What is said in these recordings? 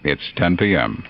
It's 10 p.m.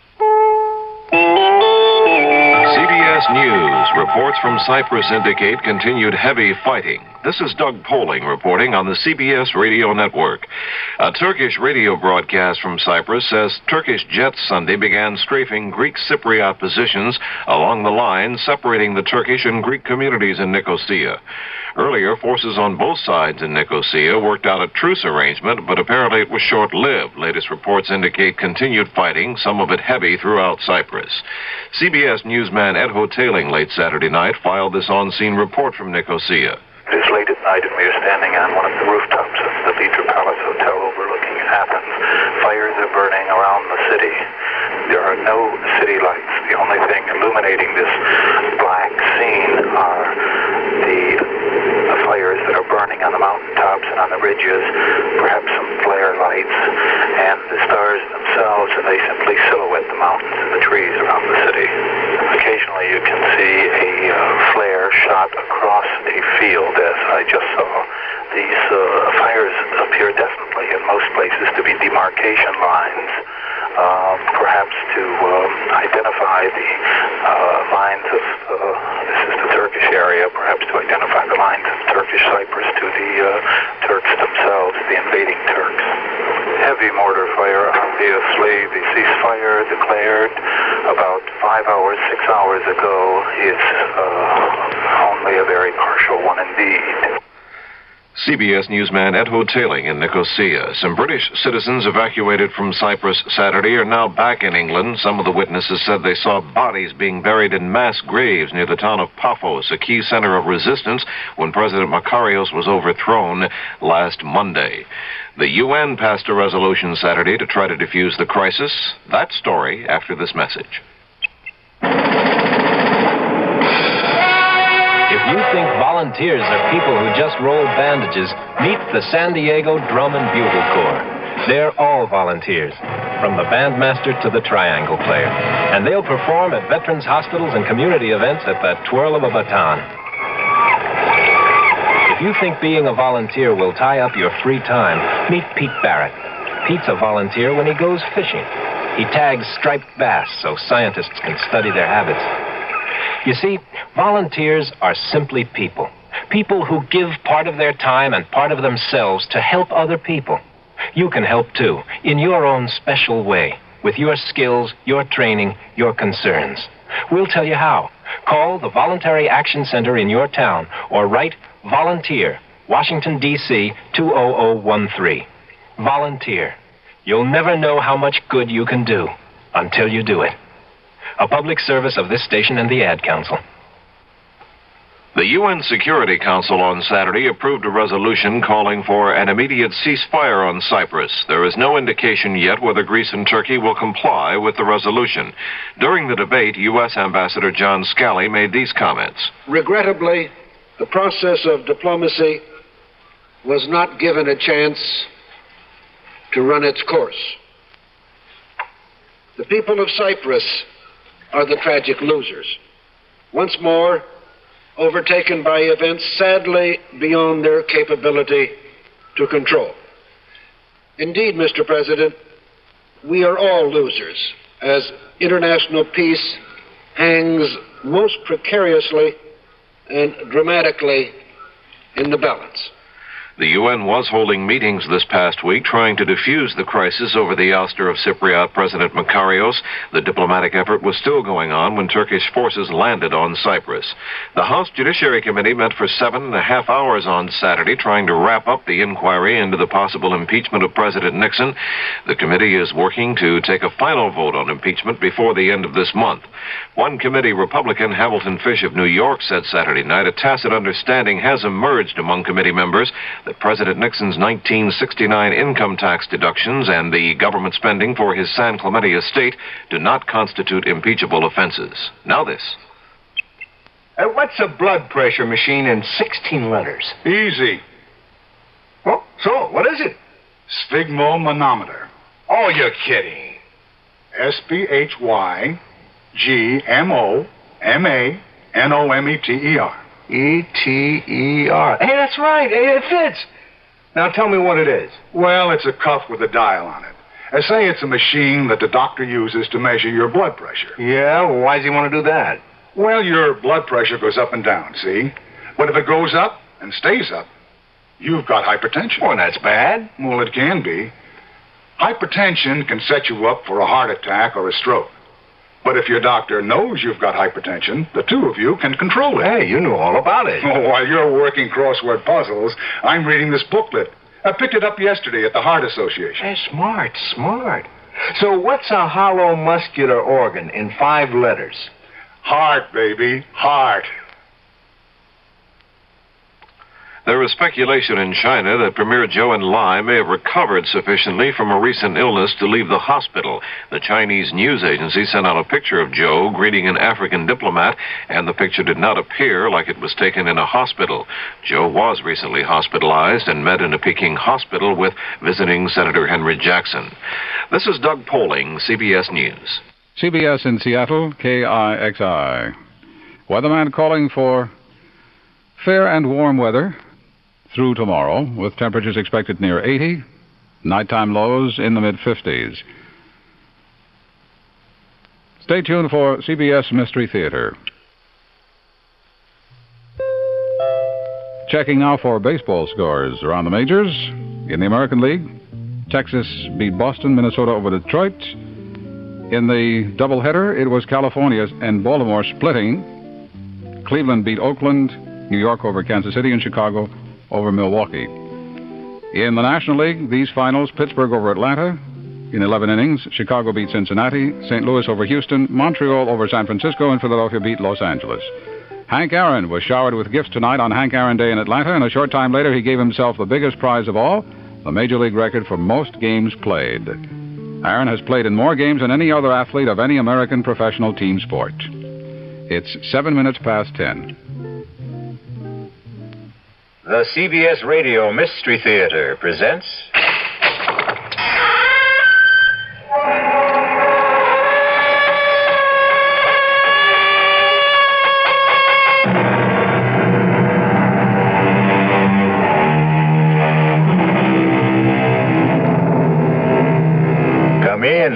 CBS News reports from Cyprus indicate continued heavy fighting. This is Doug Poling reporting on the CBS radio network. A Turkish radio broadcast from Cyprus says Turkish jets Sunday began strafing Greek Cypriot positions along the line separating the Turkish and Greek communities in Nicosia. Earlier, forces on both sides in Nicosia worked out a truce arrangement, but apparently it was short-lived. Latest reports indicate continued fighting, some of it heavy, throughout Cyprus. CBS newsman Ed Hoteling late Saturday night filed this on-scene report from Nicosia. It is late at night and we are standing on one of the rooftops of the Vitra Palace Hotel overlooking Athens. Fires are burning around the city. There are no city lights. The only thing illuminating this black scene are the fires that are burning on the mountaintops and on the ridges, perhaps some flare lights, and the stars themselves, and they simply silhouette the mountains and the trees around the city. Occasionally you can see a flare shot across a field, as I just saw. These fires appear definitely in most places to be demarcation lines, perhaps to identify the lines of, this is the Turkish area, perhaps to identify the lines of Turkish Cyprus to the Turks themselves, the invading Turks. Heavy mortar fire, obviously. The ceasefire declared about 5 hours, 6 hours ago is only a very partial one indeed. CBS newsman Ed Hoteling in Nicosia. Some British citizens evacuated from Cyprus Saturday are now back in England. Some of the witnesses said they saw bodies being buried in mass graves near the town of Paphos, a key center of resistance when President Makarios was overthrown last Monday. The UN passed a resolution Saturday to try to defuse the crisis. That story after this message. If you think volunteers are people who just roll bandages, meet the San Diego Drum and Bugle Corps. They're all volunteers, from the bandmaster to the triangle player. And they'll perform at veterans' hospitals and community events at the twirl of a baton. If you think being a volunteer will tie up your free time, meet Pete Barrett. Pete's a volunteer when he goes fishing. He tags striped bass so scientists can study their habits. You see, volunteers are simply people. People who give part of their time and part of themselves to help other people. You can help too, in your own special way, with your skills, your training, your concerns. We'll tell you how. Call the Voluntary Action Center in your town or write Volunteer, Washington, D.C. 20013. Volunteer. You'll never know how much good you can do until you do it. A public service of this station and the Ad Council. The UN Security Council on Saturday approved a resolution calling for an immediate ceasefire on Cyprus. There is no indication yet whether Greece and Turkey will comply with the resolution. During the debate, U.S. Ambassador John Scali made these comments. Regrettably, the process of diplomacy was not given a chance to run its course. The people of Cyprus are the tragic losers. Once more, overtaken by events sadly beyond their capability to control. Indeed, Mr. President, we are all losers as international peace hangs most precariously and dramatically in the balance. The UN was holding meetings this past week trying to defuse the crisis over the ouster of Cypriot President Makarios. The diplomatic effort was still going on when Turkish forces landed on Cyprus. The House Judiciary Committee met for 7.5 hours on Saturday trying to wrap up the inquiry into the possible impeachment of President Nixon. The committee is working to take a final vote on impeachment before the end of this month. One committee Republican, Hamilton Fish of New York, said Saturday night a tacit understanding has emerged among committee members that President Nixon's 1969 income tax deductions and the government spending for his San Clemente estate do not constitute impeachable offenses. Now this. What's a blood pressure machine in 16 letters? Easy. Well, so, what is it? Sphygmomanometer. Oh, you're kidding. Sphygmomanometer. E-T-E-R. Hey, that's right. Hey, it fits. Now tell me what it is. Well, it's a cuff with a dial on it. Say it's a machine that the doctor uses to measure your blood pressure. Yeah, well, why does he want to do that? Well, your blood pressure goes up and down, see? But if it goes up and stays up, you've got hypertension. Well, that's bad. Well, it can be. Hypertension can set you up for a heart attack or a stroke. But if your doctor knows you've got hypertension, the two of you can control it. Hey, you knew all about it. Oh, while you're working crossword puzzles, I'm reading this booklet. I picked it up yesterday at the Heart Association. Hey, smart. So what's a hollow muscular organ in 5 letters? Heart, baby, heart. There is speculation in China that Premier Zhou Enlai may have recovered sufficiently from a recent illness to leave the hospital. The Chinese news agency sent out a picture of Zhou greeting an African diplomat, and the picture did not appear like it was taken in a hospital. Zhou was recently hospitalized and met in a Peking hospital with visiting Senator Henry Jackson. This is Doug Poling, CBS News. CBS in Seattle, KIXI. Weatherman calling for fair and warm weather through tomorrow, with temperatures expected near 80, nighttime lows in the mid-50s. Stay tuned for CBS Mystery Theater. Checking now for baseball scores around the majors. In the American League, Texas beat Boston, Minnesota over Detroit. In the doubleheader, it was California and Baltimore splitting. Cleveland beat Oakland, New York over Kansas City, and Chicago over Milwaukee. In the National League, these finals, Pittsburgh over Atlanta in 11 innings. Chicago beat Cincinnati, St. Louis over Houston, Montreal over San Francisco, and Philadelphia beat Los Angeles. Hank Aaron was showered with gifts tonight on Hank Aaron Day in Atlanta, and a short time later he gave himself the biggest prize of all, the Major League record for most games played. Aaron has played in more games than any other athlete of any American professional team sport. It's 7 minutes past 10. The CBS Radio Mystery Theater presents... Come in.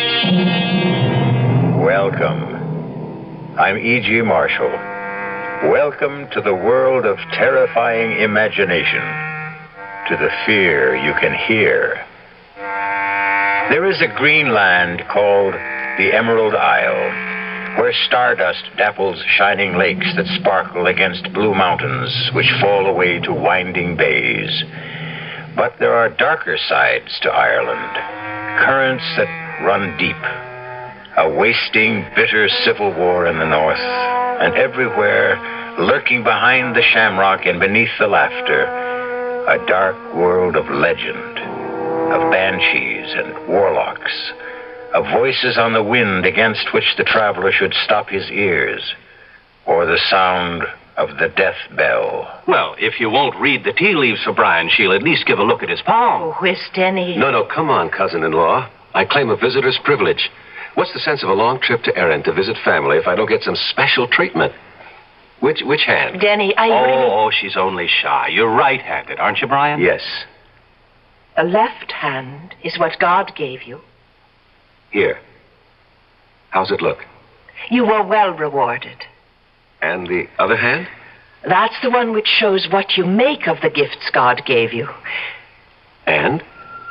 Welcome. I'm E.G. Marshall. Welcome to the world of terrifying imagination, to the fear you can hear. There is a green land called the Emerald Isle, where stardust dapples shining lakes that sparkle against blue mountains which fall away to winding bays. But there are darker sides to Ireland, currents that run deep, a wasting, bitter civil war in the north, and everywhere, lurking behind the shamrock and beneath the laughter, a dark world of legend, of banshees and warlocks, of voices on the wind against which the traveler should stop his ears, or the sound of the death bell. Well, if you won't read the tea leaves for Brian, she'll at least give a look at his palm. Oh, whist, Denny. No, come on, cousin-in-law. I claim a visitor's privilege. What's the sense of a long trip to Erin to visit family if I don't get some special treatment? Which hand? Denny, Oh, she's only shy. You're right-handed, aren't you, Brian? Yes. The left hand is what God gave you. Here. How's it look? You were well rewarded. And the other hand? That's the one which shows what you make of the gifts God gave you. And?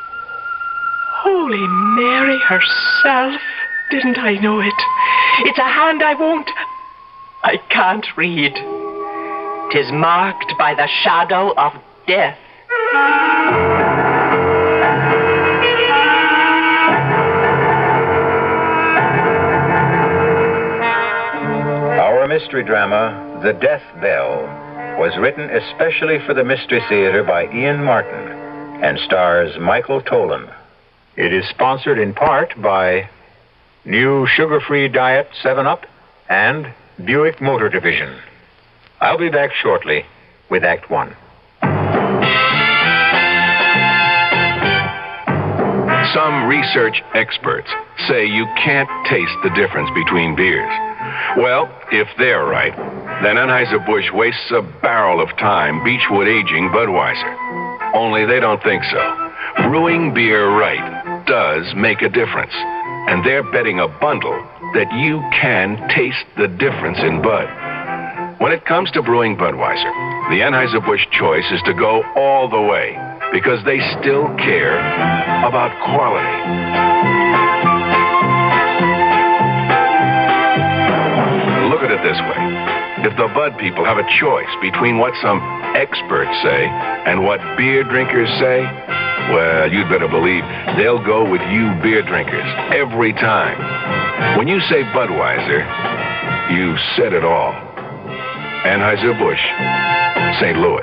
Holy Mary herself. Didn't I know it? It's a hand I can't read. 'Tis marked by the shadow of death. Our mystery drama, The Death Bell, was written especially for the Mystery Theater by Ian Martin and stars Michael Tolan. It is sponsored in part by New Sugar-Free Diet 7-Up and Buick Motor Division. I'll be back shortly with Act 1. Some research experts say you can't taste the difference between beers. Well, if they're right, then Anheuser-Busch wastes a barrel of time Beechwood aging Budweiser. Only they don't think so. Brewing beer right does make a difference. And they're betting a bundle that you can taste the difference in Bud. When it comes to brewing Budweiser, the Anheuser-Busch choice is to go all the way because they still care about quality. Look at it this way. If the Bud people have a choice between what some experts say and what beer drinkers say, well, you'd better believe they'll go with you beer drinkers every time. When you say Budweiser, you said it all. Anheuser-Busch, St. Louis.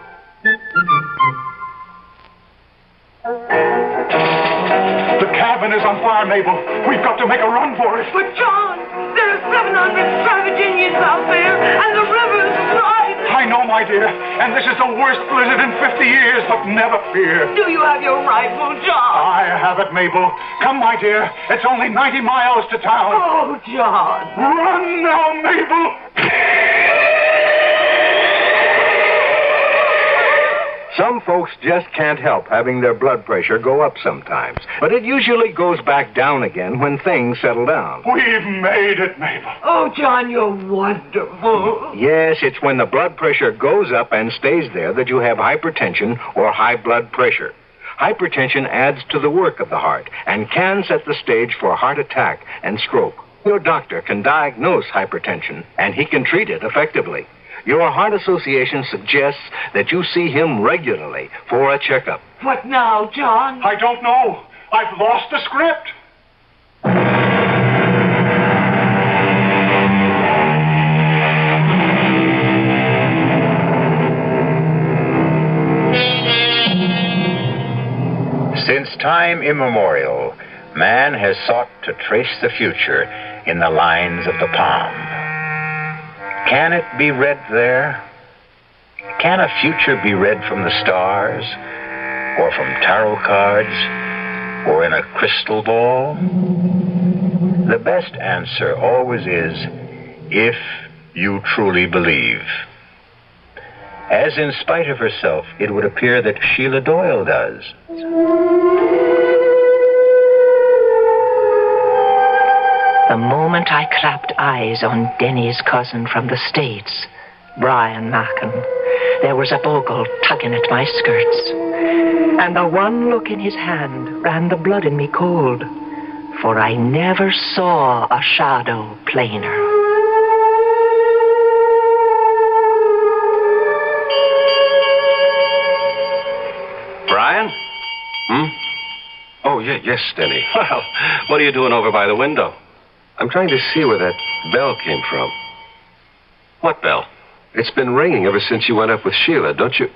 The cabin is on fire, Mabel. We've got to make a run for it. But, John, there are 700 savage Indians out there, and the river's wide. I know, my dear, and this is the worst blizzard in 50 years, but never fear. Do you have your rifle, John? I have it, Mabel. Come, my dear. It's only 90 miles to town. Oh, John. Run now, Mabel. Some folks just can't help having their blood pressure go up sometimes. But it usually goes back down again when things settle down. We've made it, Mabel. Oh, John, you're wonderful. Yes, it's when the blood pressure goes up and stays there that you have hypertension or high blood pressure. Hypertension adds to the work of the heart and can set the stage for a heart attack and stroke. Your doctor can diagnose hypertension, and he can treat it effectively. Your Heart Association suggests that you see him regularly for a checkup. What now, John? I don't know. I've lost the script. Since time immemorial, man has sought to trace the future in the lines of the palm. Can it be read there? Can a future be read from the stars, or from tarot cards, or in a crystal ball? The best answer always is, if you truly believe. As in spite of herself, it would appear that Sheila Doyle does. The moment I clapped eyes on Denny's cousin from the States, Brian Macken, there was a bogle tugging at my skirts. And the one look in his hand ran the blood in me cold, for I never saw a shadow plainer. Brian? Oh, yes, Denny. Well, what are you doing over by the window? I'm trying to see where that bell came from. What bell? It's been ringing ever since you went up with Sheila, don't you?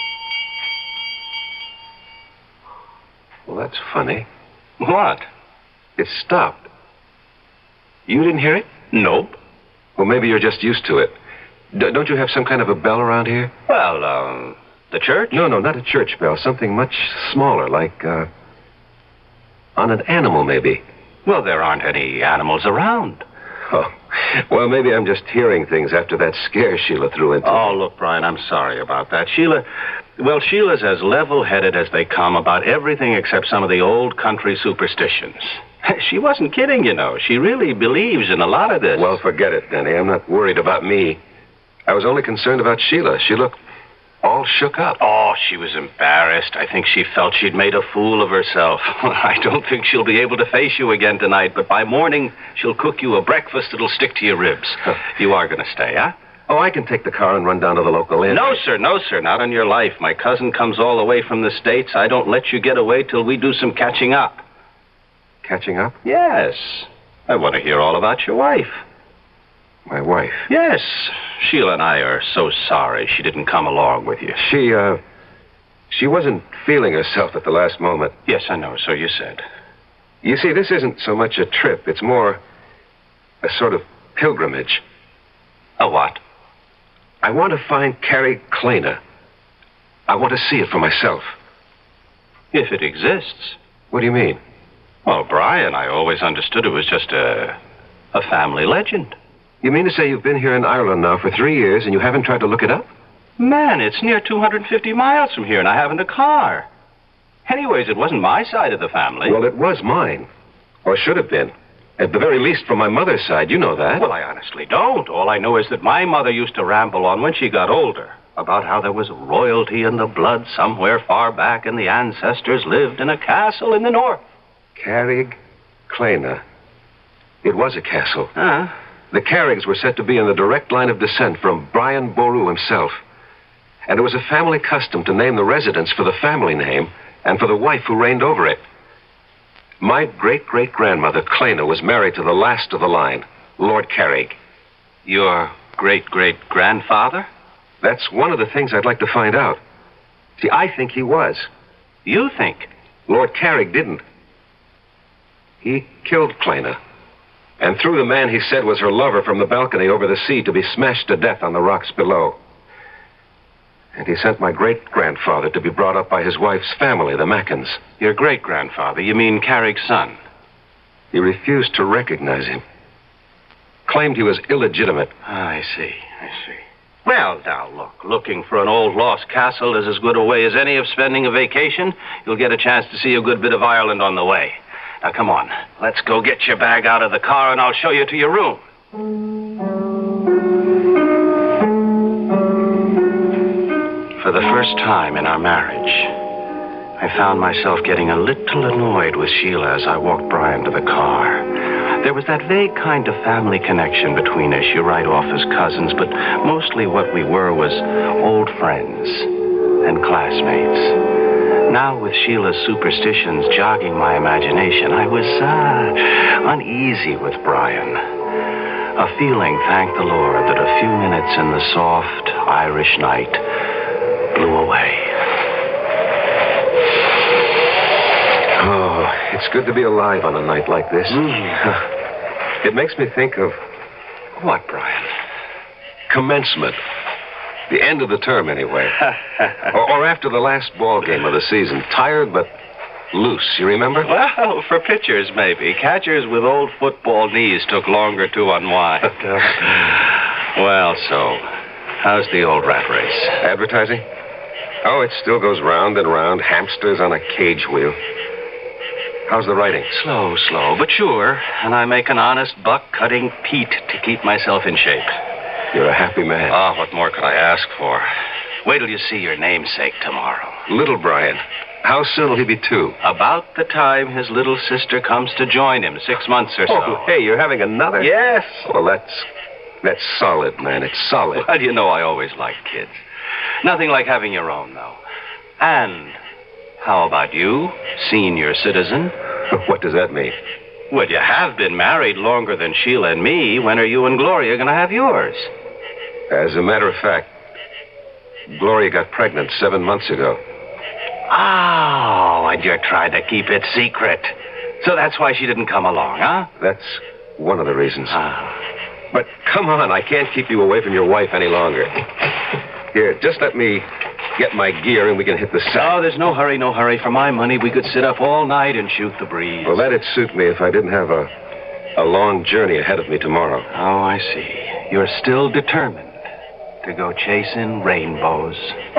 Well, that's funny. What? It stopped. You didn't hear it? Nope. Well, maybe you're just used to it. Don't you have some kind of a bell around here? Well, the church? No, not a church bell. Something much smaller, like, on an animal, maybe. Well, there aren't any animals around. Oh, well, maybe I'm just hearing things after that scare Sheila threw into. Oh, look, Brian, I'm sorry about that. Sheila's as level-headed as they come about everything except some of the old country superstitions. She wasn't kidding, you know. She really believes in a lot of this. Well, forget it, Denny. I'm not worried about me. I was only concerned about Sheila. She looked all shook up. Oh, she was embarrassed. I think she felt she'd made a fool of herself. I don't think she'll be able to face you again tonight, but by morning, she'll cook you a breakfast that'll stick to your ribs. You are going to stay, huh? Oh, I can take the car and run down to the local inn. No, sir, not on your life. My cousin comes all the way from the States. I don't let you get away till we do some catching up. Catching up? Yes. I want to hear all about your wife. My wife? Yes. Sheila and I are so sorry she didn't come along with you. She wasn't feeling herself at the last moment. Yes, I know. So you said. You see, this isn't so much a trip. It's more a sort of pilgrimage. A what? I want to find Carrie Kleiner. I want to see it for myself. If it exists. What do you mean? Well, Brian, I always understood it was just a family legend. You mean to say you've been here in Ireland now for 3 years and you haven't tried to look it up? Man, it's near 250 miles from here and I haven't a car. Anyways, it wasn't my side of the family. Well, it was mine. Or should have been. At the very least from my mother's side. You know that. Well, I honestly don't. All I know is that my mother used to ramble on when she got older about how there was royalty in the blood somewhere far back and the ancestors lived in a castle in the north. Carrig, Clena. It was a castle. Huh? The Carrigs were said to be in the direct line of descent from Brian Boru himself. And it was a family custom to name the residence for the family name and for the wife who reigned over it. My great-great-grandmother, Clena, was married to the last of the line, Lord Carrig. Your great-great-grandfather? That's one of the things I'd like to find out. See, I think he was. You think? Lord Carrig didn't. He killed Clena and threw the man he said was her lover from the balcony over the sea to be smashed to death on the rocks below. And he sent my great-grandfather to be brought up by his wife's family, the Mackens. Your great-grandfather? You mean Carrig's son? He refused to recognize him. Claimed he was illegitimate. I see. Well, now, look. Looking for an old lost castle is as good a way as any of spending a vacation. You'll get a chance to see a good bit of Ireland on the way. Now, come on. Let's go get your bag out of the car, and I'll show you to your room. For the first time in our marriage, I found myself getting a little annoyed with Sheila as I walked Brian to the car. There was that vague kind of family connection between us. You write off as cousins, but mostly what we were was old friends and classmates. Now, with Sheila's superstitions jogging my imagination, I was uneasy with Brian. A feeling, thank the Lord, that a few minutes in the soft Irish night blew away. Oh, it's good to be alive on a night like this. It makes me think of... What, Brian? Commencement. The end of the term, anyway. or after the last ball game of the season. Tired, but loose, you remember? Well, for pitchers, maybe. Catchers with old football knees took longer to unwind. Well, so, how's the old rat race? Advertising? Oh, it still goes round and round. Hamsters on a cage wheel. How's the writing? Slow, but sure. And I make an honest buck cutting peat to keep myself in shape. You're a happy man. Oh, what more could I ask for? Wait till you see your namesake tomorrow. Little Brian. How soon will he be 2? About the time his little sister comes to join him, 6 months or so. Oh, hey, you're having another? Yes. Well, that's solid, man. It's solid. Well, you know I always liked kids. Nothing like having your own, though. And how about you, senior citizen? What does that mean? Well, you have been married longer than Sheila and me. When are you and Gloria going to have yours? As a matter of fact, Gloria got pregnant 7 months ago. Oh, and you're trying to keep it secret. So that's why she didn't come along, huh? That's one of the reasons. But come on, I can't keep you away from your wife any longer. Here, just let me get my gear and we can hit the set. Oh, there's no hurry. For my money, we could sit up all night and shoot the breeze. Well, that'd suit me if I didn't have a long journey ahead of me tomorrow. Oh, I see. You're still determined to go chasing rainbows.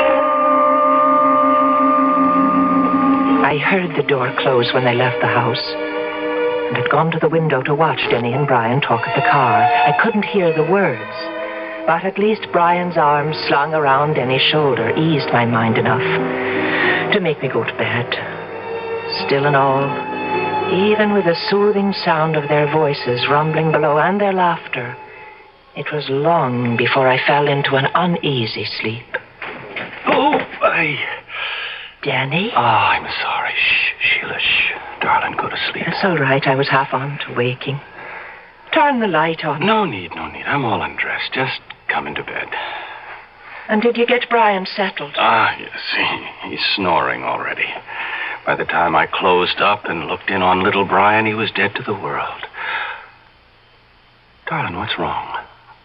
I heard the door close when they left the house, and had gone to the window to watch Denny and Brian talk at the car. I couldn't hear the words, but at least Brian's arms slung around Denny's shoulder eased my mind enough to make me go to bed. Still and all, even with the soothing sound of their voices rumbling below and their laughter, it was long before I fell into an uneasy sleep. Oh, Danny? Oh, I'm sorry. Shh, Sheila, shh. Darling, go to sleep. It's all right. I was half on to waking. Turn the light on. No need. I'm all undressed. Just come into bed. And did you get Brian settled? Yes. He's snoring already. By the time I closed up and looked in on little Brian, he was dead to the world. Darling, what's wrong?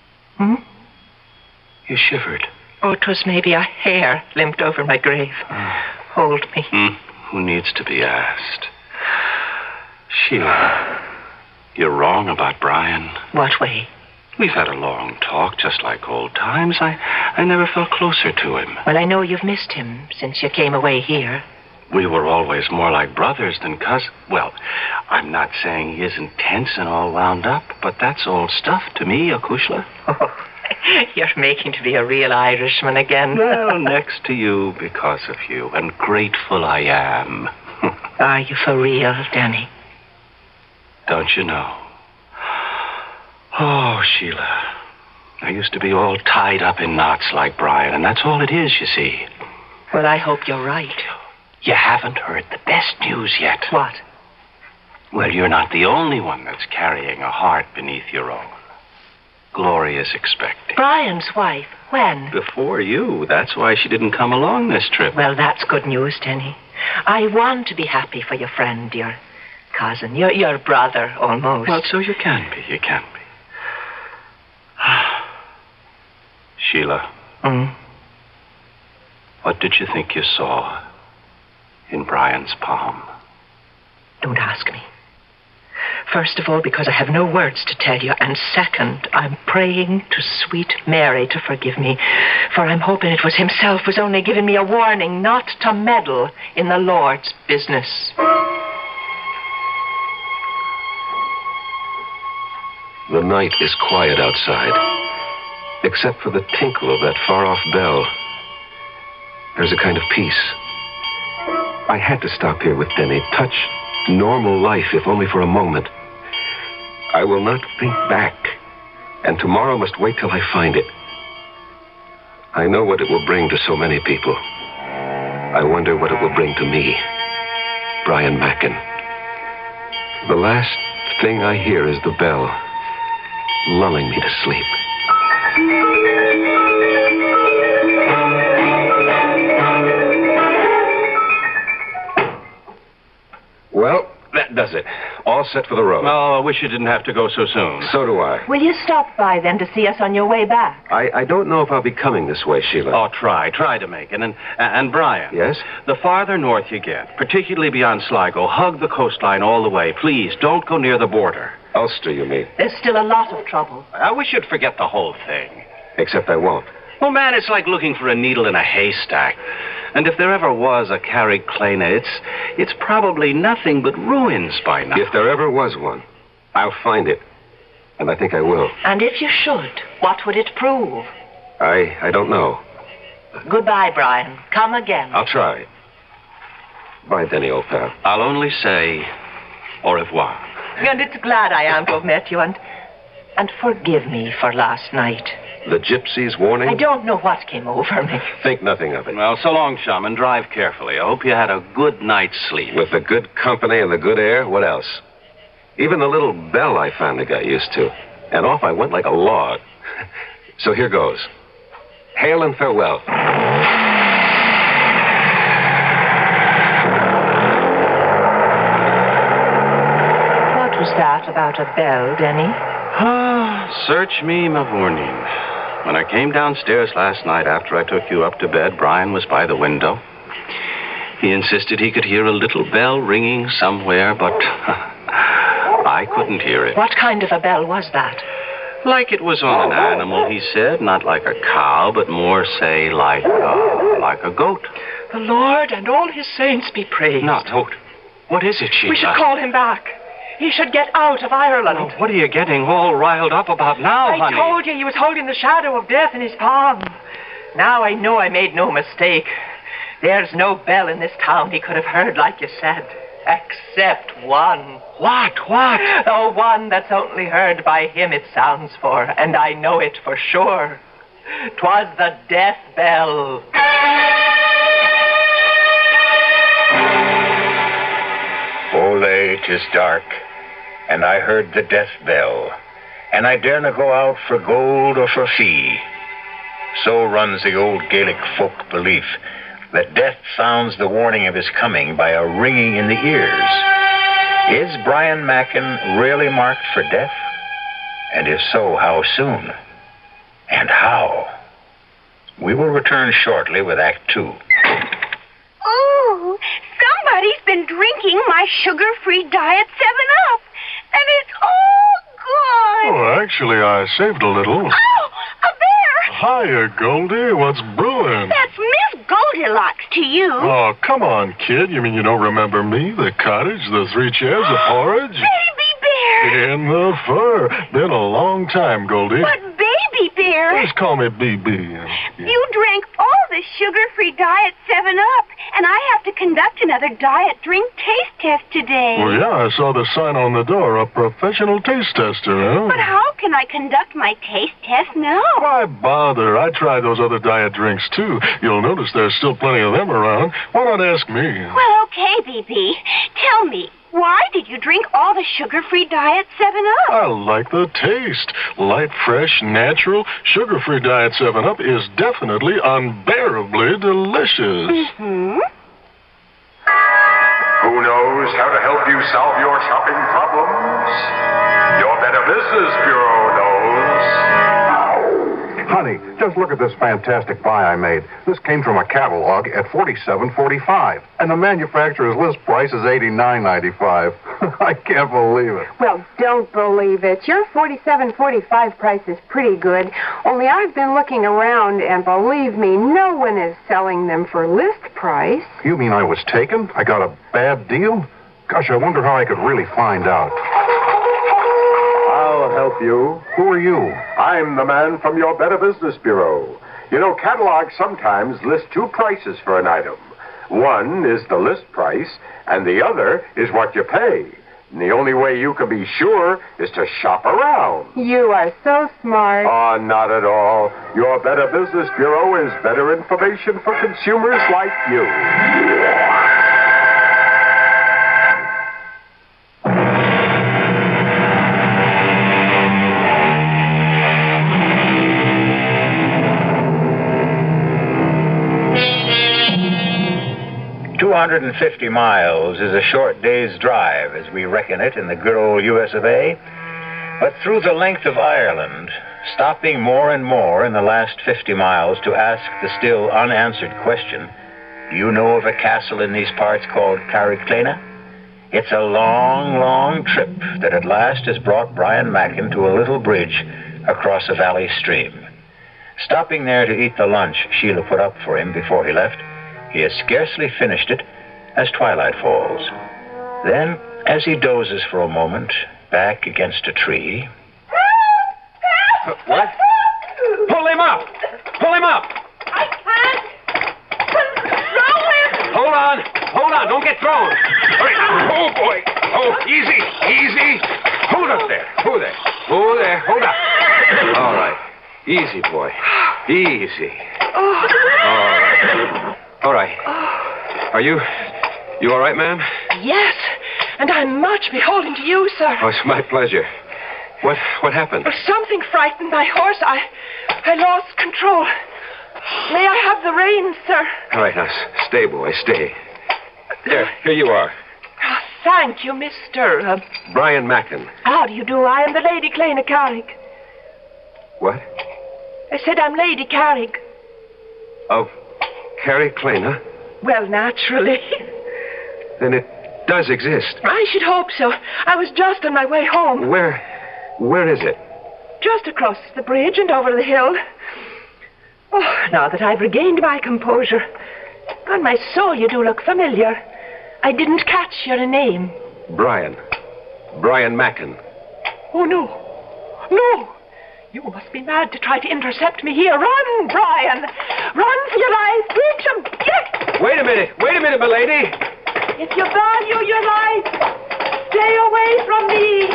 You shivered. Oh, it was maybe a hair limped over my grave. Hold me. Who needs to be asked? Sheila, you're wrong about Brian. What way? We've had a long talk, just like old times. I never felt closer to him. Well, I know you've missed him since you came away here. We were always more like brothers than cousins. Well, I'm not saying he isn't tense and all wound up, but that's old stuff to me, Akushla. Oh, you're making to be a real Irishman again. Well, next to you because of you, and grateful I am. Are you for real, Danny? Don't you know? Oh, Sheila, I used to be all tied up in knots like Brian, and that's all it is, you see. Well, I hope you're right. You haven't heard the best news yet. What? Well, you're not the only one that's carrying a heart beneath your own. Gloria's expecting. Brian's wife? When? Before you. That's why she didn't come along this trip. Well, that's good news, Denny. I want to be happy for your friend, your cousin, your brother, almost. Well, so you can be. You can be. Sheila. What did you think you saw in Brian's palm? Don't ask me. First of all, because I have no words to tell you. And second, I'm praying to sweet Mary to forgive me. For I'm hoping it was himself was only giving me a warning not to meddle in the Lord's business. The night is quiet outside, except for the tinkle of that far-off bell. There's a kind of peace. I had to stop here with Denny, touch normal life, if only for a moment. I will not think back, and tomorrow must wait till I find it. I know what it will bring to so many people. I wonder what it will bring to me, Brian Mackin. The last thing I hear is the bell, lulling me to sleep. Well, that does it. All set for the road. Oh, I wish you didn't have to go so soon. So do I. Will you stop by then to see us on your way back? I don't know if I'll be coming this way, Sheila. Oh, try to make it. And Brian. Yes? The farther north you get, particularly beyond Sligo, hug the coastline all the way. Please, don't go near the border. Ulster, you mean? There's still a lot of trouble. I wish you'd forget the whole thing. Except I won't. Well, man, it's like looking for a needle in a haystack. And if there ever was a Carrickclana, it's probably nothing but ruins by now. If there ever was one, I'll find it. And I think I will. And if you should, what would it prove? I don't know. Goodbye, Brian. Come again. I'll try. Bye, Denny, old pal. I'll only say au revoir. And it's glad I am to have met you, and forgive me for last night. The gypsy's warning? I don't know what came over me. Think nothing of it. Well, so long, chum, and drive carefully. I hope you had a good night's sleep. With the good company and the good air, what else? Even the little bell I finally got used to. And off I went like a log. So here goes. Hail and farewell. What was that about a bell, Denny? Search me, Mavourneen. When I came downstairs last night after I took you up to bed, Brian was by the window. He insisted he could hear a little bell ringing somewhere, but I couldn't hear it. What kind of a bell was that? Like it was on an animal, he said. Not like a cow, but more, say, like a goat. The Lord and all his saints be praised. No, don't. What is it, Sheila? We should call him back. He should get out of Ireland. Oh, what are you getting all riled up about now, honey? I told you he was holding the shadow of death in his palm. Now I know I made no mistake. There's no bell in this town he could have heard, like you said, except one. What? The one that's only heard by him it sounds for, and I know it for sure. 'Twas the death bell. Ole, 'tis dark, and I heard the death bell, and I dare not go out for gold or for fee. So runs the old Gaelic folk belief, that death sounds the warning of his coming by a ringing in the ears. Is Brian Mackin really marked for death? And if so, how soon? And how? We will return shortly with Act 2. Oh, somebody's been drinking my sugar-free diet 7-Up, and it's all gone. Oh, actually, I saved a little. Oh, a bear! Hiya, Goldie. What's brewing? That's Miss Goldie Goldilocks to you. Oh, come on, kid. You mean you don't remember me? The cottage, the 3 chairs, the porridge? Baby Bear! In the fur. Been a long time, Goldie. But Baby Bear... Just call me BB. You drank all the sugar-free Diet 7-Up, and I have to conduct another diet drink taste test today. Well, yeah, I saw the sign on the door, a professional taste tester, huh? But how can I conduct my taste test now? Why bother? I tried those other diet drinks, too. You'll notice there's still plenty of them around. Why not ask me? Well, okay, BB. Tell me, why did you drink all the sugar-free Diet 7-Up? I like the taste. Light, fresh, natural. Sugar-free Diet 7-Up is definitely unbearably delicious. Mm-hmm. Who knows how to help you solve your shopping problems? Your Better Business Bureau knows. Honey, just look at this fantastic buy I made. This came from a catalog at $47.45, and the manufacturer's list price is $89.95. I can't believe it. Well, don't believe it. Your $47.45 price is pretty good. Only I've been looking around, and believe me, no one is selling them for list price. You mean I was taken? I got a bad deal? Gosh, I wonder how I could really find out. I'll help you. Who are you? I'm the man from your Better Business Bureau. You know, catalogs sometimes list 2 prices for an item. One is the list price, and the other is what you pay. And the only way you can be sure is to shop around. You are so smart. Oh, not at all. Your Better Business Bureau is better information for consumers like you. 250 miles is a short day's drive as we reckon it in the good old US of A. But through the length of Ireland, stopping more and more in the last 50 miles to ask the still unanswered question, do you know of a castle in these parts called Carrickcleena? It's a long, long trip that at last has brought Brian Mackin to a little bridge across a valley stream. Stopping there to eat the lunch Sheila put up for him before he left, he has scarcely finished it as twilight falls. Then, as he dozes for a moment, back against a tree... What? Pull him up! Pull him up! I can't control him! Hold on, don't get thrown! Oh, boy! Oh, easy! Hold up there! Hold up! All right. Easy, boy. Easy. All right. Are you all right, ma'am? Yes, and I'm much beholden to you, sir. Oh, it's my pleasure. What happened? Something frightened my horse. I lost control. May I have the reins, sir? All right, now, stay, boy, stay. Here you are. Oh, thank you, Mr. Brian Mackin. How do you do? I am the Lady Cleena Carrick. What? I said I'm Lady Carrick. Of Carrickcleena? Well, naturally. Then it does exist. I should hope so. I was just on my way home. Where is it? Just across the bridge and over the hill. Oh, now that I've regained my composure. On my soul, you do look familiar. I didn't catch your name. Brian Mackin. Oh, no. No! You must be mad to try to intercept me here. Run, Brian! Run for your life! Reach him! Yes! Wait a minute, my lady! If you value your life, stay away from me!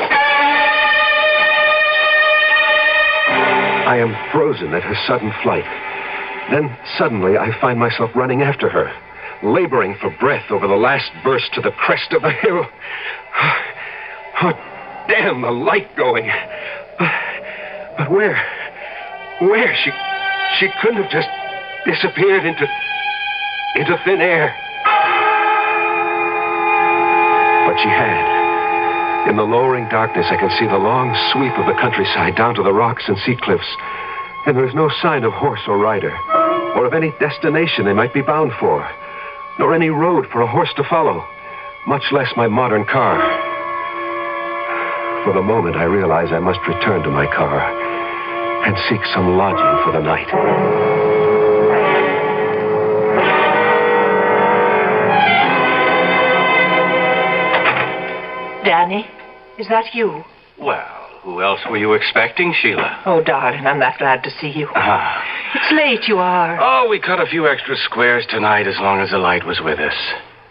I am frozen at her sudden flight. Then suddenly I find myself running after her, laboring for breath over the last burst to the crest of the hill. Oh, damn the light going. But where? She couldn't have just disappeared into thin air. But she had. In the lowering darkness, I can see the long sweep of the countryside down to the rocks and sea cliffs. And there's no sign of horse or rider, or of any destination they might be bound for, nor any road for a horse to follow, much less my modern car. For the moment, I realize I must return to my car and seek some lodging for the night. Danny, is that you? Well, who else were you expecting, Sheila? Oh, darling, I'm that glad to see you. Ah. It's late, you are. Oh, we cut a few extra squares tonight as long as the light was with us.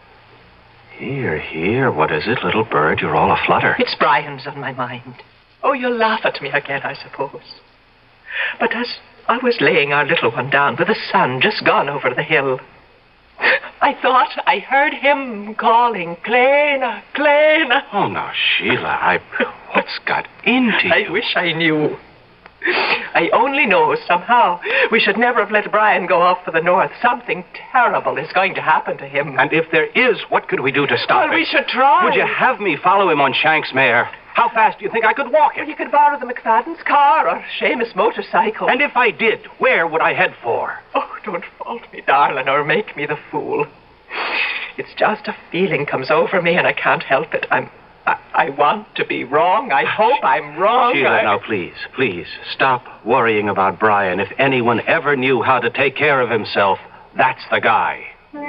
Here, what is it, little bird? You're all aflutter. It's Brian's on my mind. Oh, you'll laugh at me again, I suppose. But as I was laying our little one down with the sun just gone over the hill, I thought I heard him calling, Clena, Clena. Oh, now, Sheila, what's got into you? I wish I knew. I only know somehow we should never have let Brian go off for the north. Something terrible is going to happen to him. And if there is, what could we do to stop it? Well, we should try. Would you have me follow him on Shank's mare? How fast do you think I could walk it? Well, you could borrow the McFadden's car or Seamus' motorcycle. And if I did, where would I head for? Oh, don't fault me, darling, or make me the fool. It's just a feeling comes over me and I can't help it. I want to be wrong. I hope I'm wrong. Sheila, now please, stop worrying about Brian. If anyone ever knew how to take care of himself, that's the guy.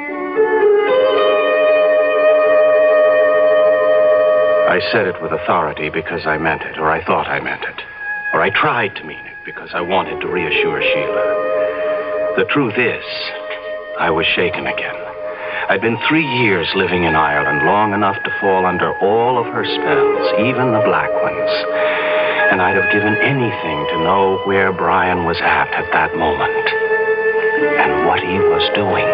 I said it with authority because I meant it, or I thought I meant it. Or I tried to mean it because I wanted to reassure Sheila. The truth is, I was shaken again. I'd been 3 years living in Ireland, long enough to fall under all of her spells, even the black ones. And I'd have given anything to know where Brian was at that moment. And what he was doing.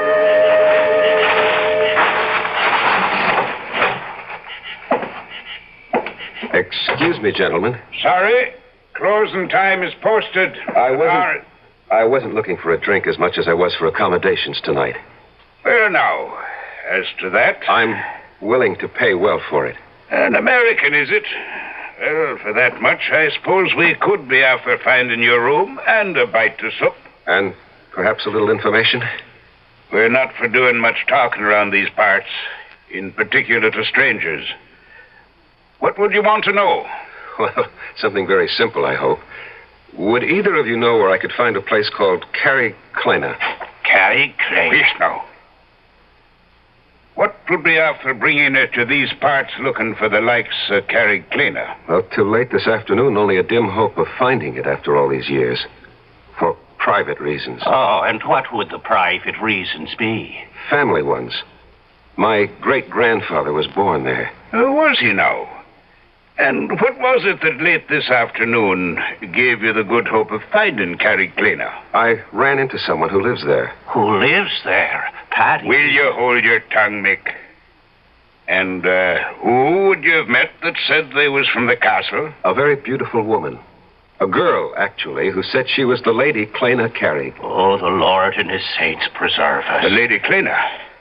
Excuse me, gentlemen. Sorry. Closing time is posted. I wasn't looking for a drink as much as I was for accommodations tonight. Well, now, as to that... I'm willing to pay well for it. An American, is it? Well, for that much, I suppose we could be after finding your room and a bite to sup. And perhaps a little information? We're not for doing much talking around these parts, in particular to strangers. What would you want to know? Well, something very simple, I hope. Would either of you know where I could find a place called Carriclena? Carriclena? Yes, now. What would be after bringing it to these parts looking for the likes of Carriclena? Well, till late this afternoon, only a dim hope of finding it after all these years. For private reasons. Oh, and what would the private reasons be? Family ones. My great-grandfather was born there. Was he now? And what was it that late this afternoon gave you the good hope of finding Carriclena? I ran into someone who lives there. Who lives there? Paddy? Will you hold your tongue, Mick? And who would you have met that said they was from the castle? A very beautiful woman. A girl, actually, who said she was the Lady Clena Carrig. Oh, the Lord and his saints preserve us. The Lady Clena?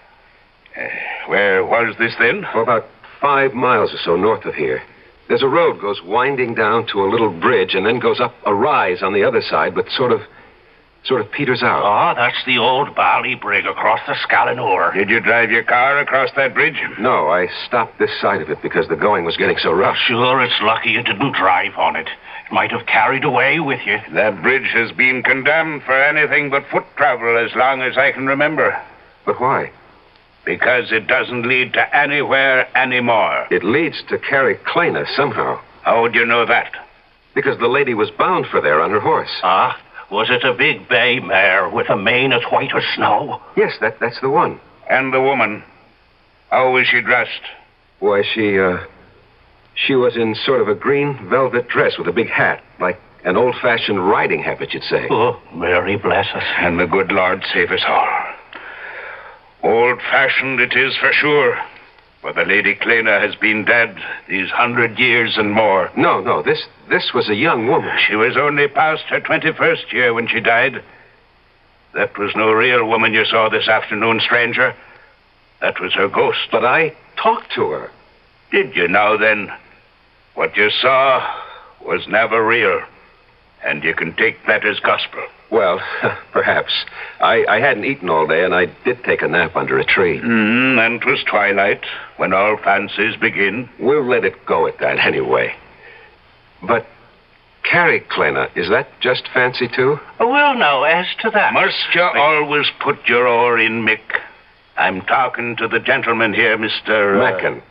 Where was this then? For about 5 miles or so north of here. There's a road goes winding down to a little bridge and then goes up a rise on the other side, but sort of peters out. Oh, that's the old Ballybrig across the Scalinor. Did you drive your car across that bridge? No, I stopped this side of it because the going was getting so rough. Sure, it's lucky you didn't drive on it. It might have carried away with you. That bridge has been condemned for anything but foot travel as long as I can remember. But why? Because it doesn't lead to anywhere anymore. It leads to Carriclena somehow. How would you know that? Because the lady was bound for there on her horse. Ah? Was it a big bay mare with a mane as white as snow? Yes, that's the one. And the woman? How was she dressed? Why, she was in sort of a green velvet dress with a big hat, like an old-fashioned riding habit, you'd say. Oh, Mary bless us. And the good Lord save us all. Old-fashioned it is for sure. For the Lady Clena has been dead these 100 years and more. No, this was a young woman. She was only past her 21st year when she died. That was no real woman you saw this afternoon, stranger. That was her ghost. But I talked to her. Did you now, then? What you saw was never real. And you can take that as gospel. Well, perhaps. I hadn't eaten all day, and I did take a nap under a tree. And 'twas twilight, when all fancies begin. We'll let it go at that, anyway. But Carriclena, is that just fancy, too? Well, no, as to that... Must you always put your oar in, Mick? I'm talking to the gentleman here, Mr... Mackin.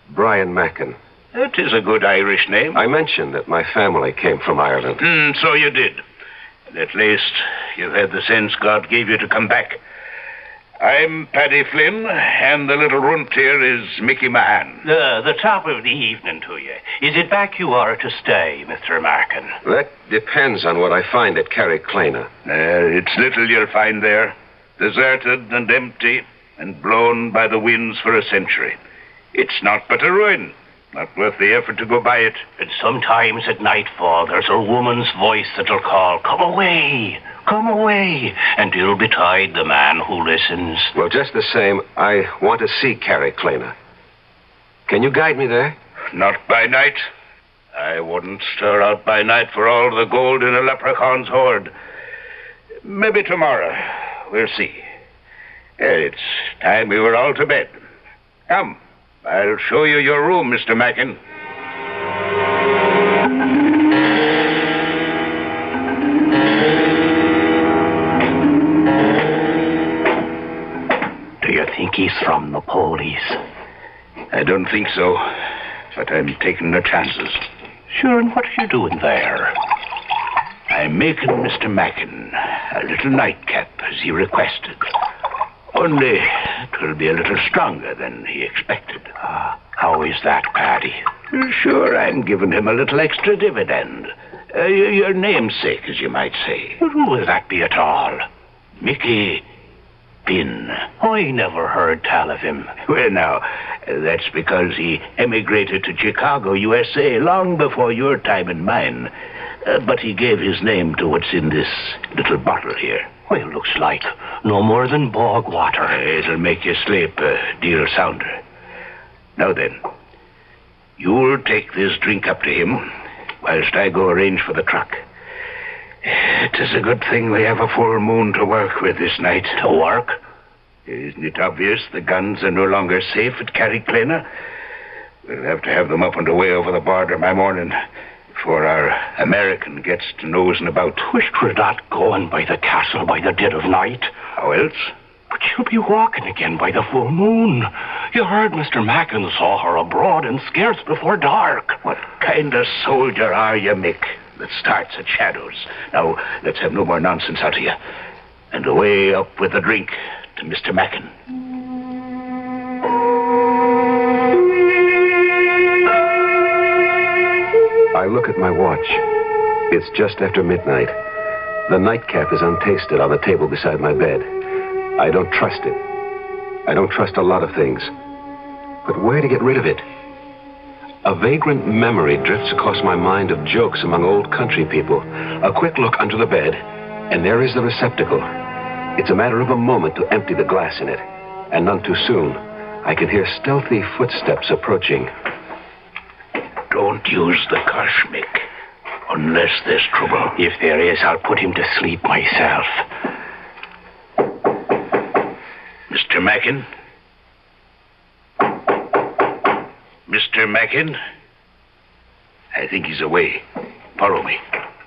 Brian Mackin. It is a good Irish name. I mentioned that my family came from Ireland. So you did. And at least you've had the sense God gave you to come back. I'm Paddy Flynn, and the little runt here is Mickey Mahan. The top of the evening to you. Is it back you are to stay, Mr. Markin? That depends on what I find at Carriclana. It's little you'll find there. Deserted and empty, and blown by the winds for a century. It's not but a ruin. Not worth the effort to go by it. And sometimes at nightfall, there's a woman's voice that'll call, "Come away, come away," and ill betide the man who listens. Well, just the same, I want to see Carriclana. Can you guide me there? Not by night. I wouldn't stir out by night for all the gold in a leprechaun's hoard. Maybe tomorrow. We'll see. It's time we were all to bed. Come. I'll show you your room, Mr. Mackin. Do you think he's from the police? I don't think so, but I'm taking no chances. Sure, and what are you doing there? I'm making Mr. Mackin a little nightcap, as he requested. Only, it'll be a little stronger than he expected. How is that, Paddy? Sure, I'm giving him a little extra dividend. Your namesake, as you might say. Who will that be at all? Mickey Pinn. I never heard tell of him. Well, now, that's because he emigrated to Chicago, USA, long before your time and mine. But he gave his name to what's in this little bottle here. Well, it looks like no more than bog water. It'll make you sleep a deal sounder. Now then, you'll take this drink up to him, whilst I go arrange for the truck. It is a good thing we have a full moon to work with this night. To work? Isn't it obvious the guns are no longer safe at Carriclana? We'll have to have them up and away over the border by morning, before our American gets to nosing about. Wish 'twere not going by the castle by the dead of night. How else? But she'll be walking again by the full moon. You heard Mr. Mackin saw her abroad and scarce before dark. What kind of soldier are you, Mick, that starts at shadows? Now, let's have no more nonsense out of you. And away up with the drink to Mr. Mackin. I look at my watch. It's just after midnight. The nightcap is untasted on the table beside my bed. I don't trust it. I don't trust a lot of things. But where to get rid of it? A vagrant memory drifts across my mind of jokes among old country people. A quick look under the bed, and there is the receptacle. It's a matter of a moment to empty the glass in it. And none too soon. I can hear stealthy footsteps approaching. Don't use the curse, Mick, unless there's trouble. If there is, I'll put him to sleep myself. Mr. Mackin? Mr. Mackin? I think he's away. Follow me.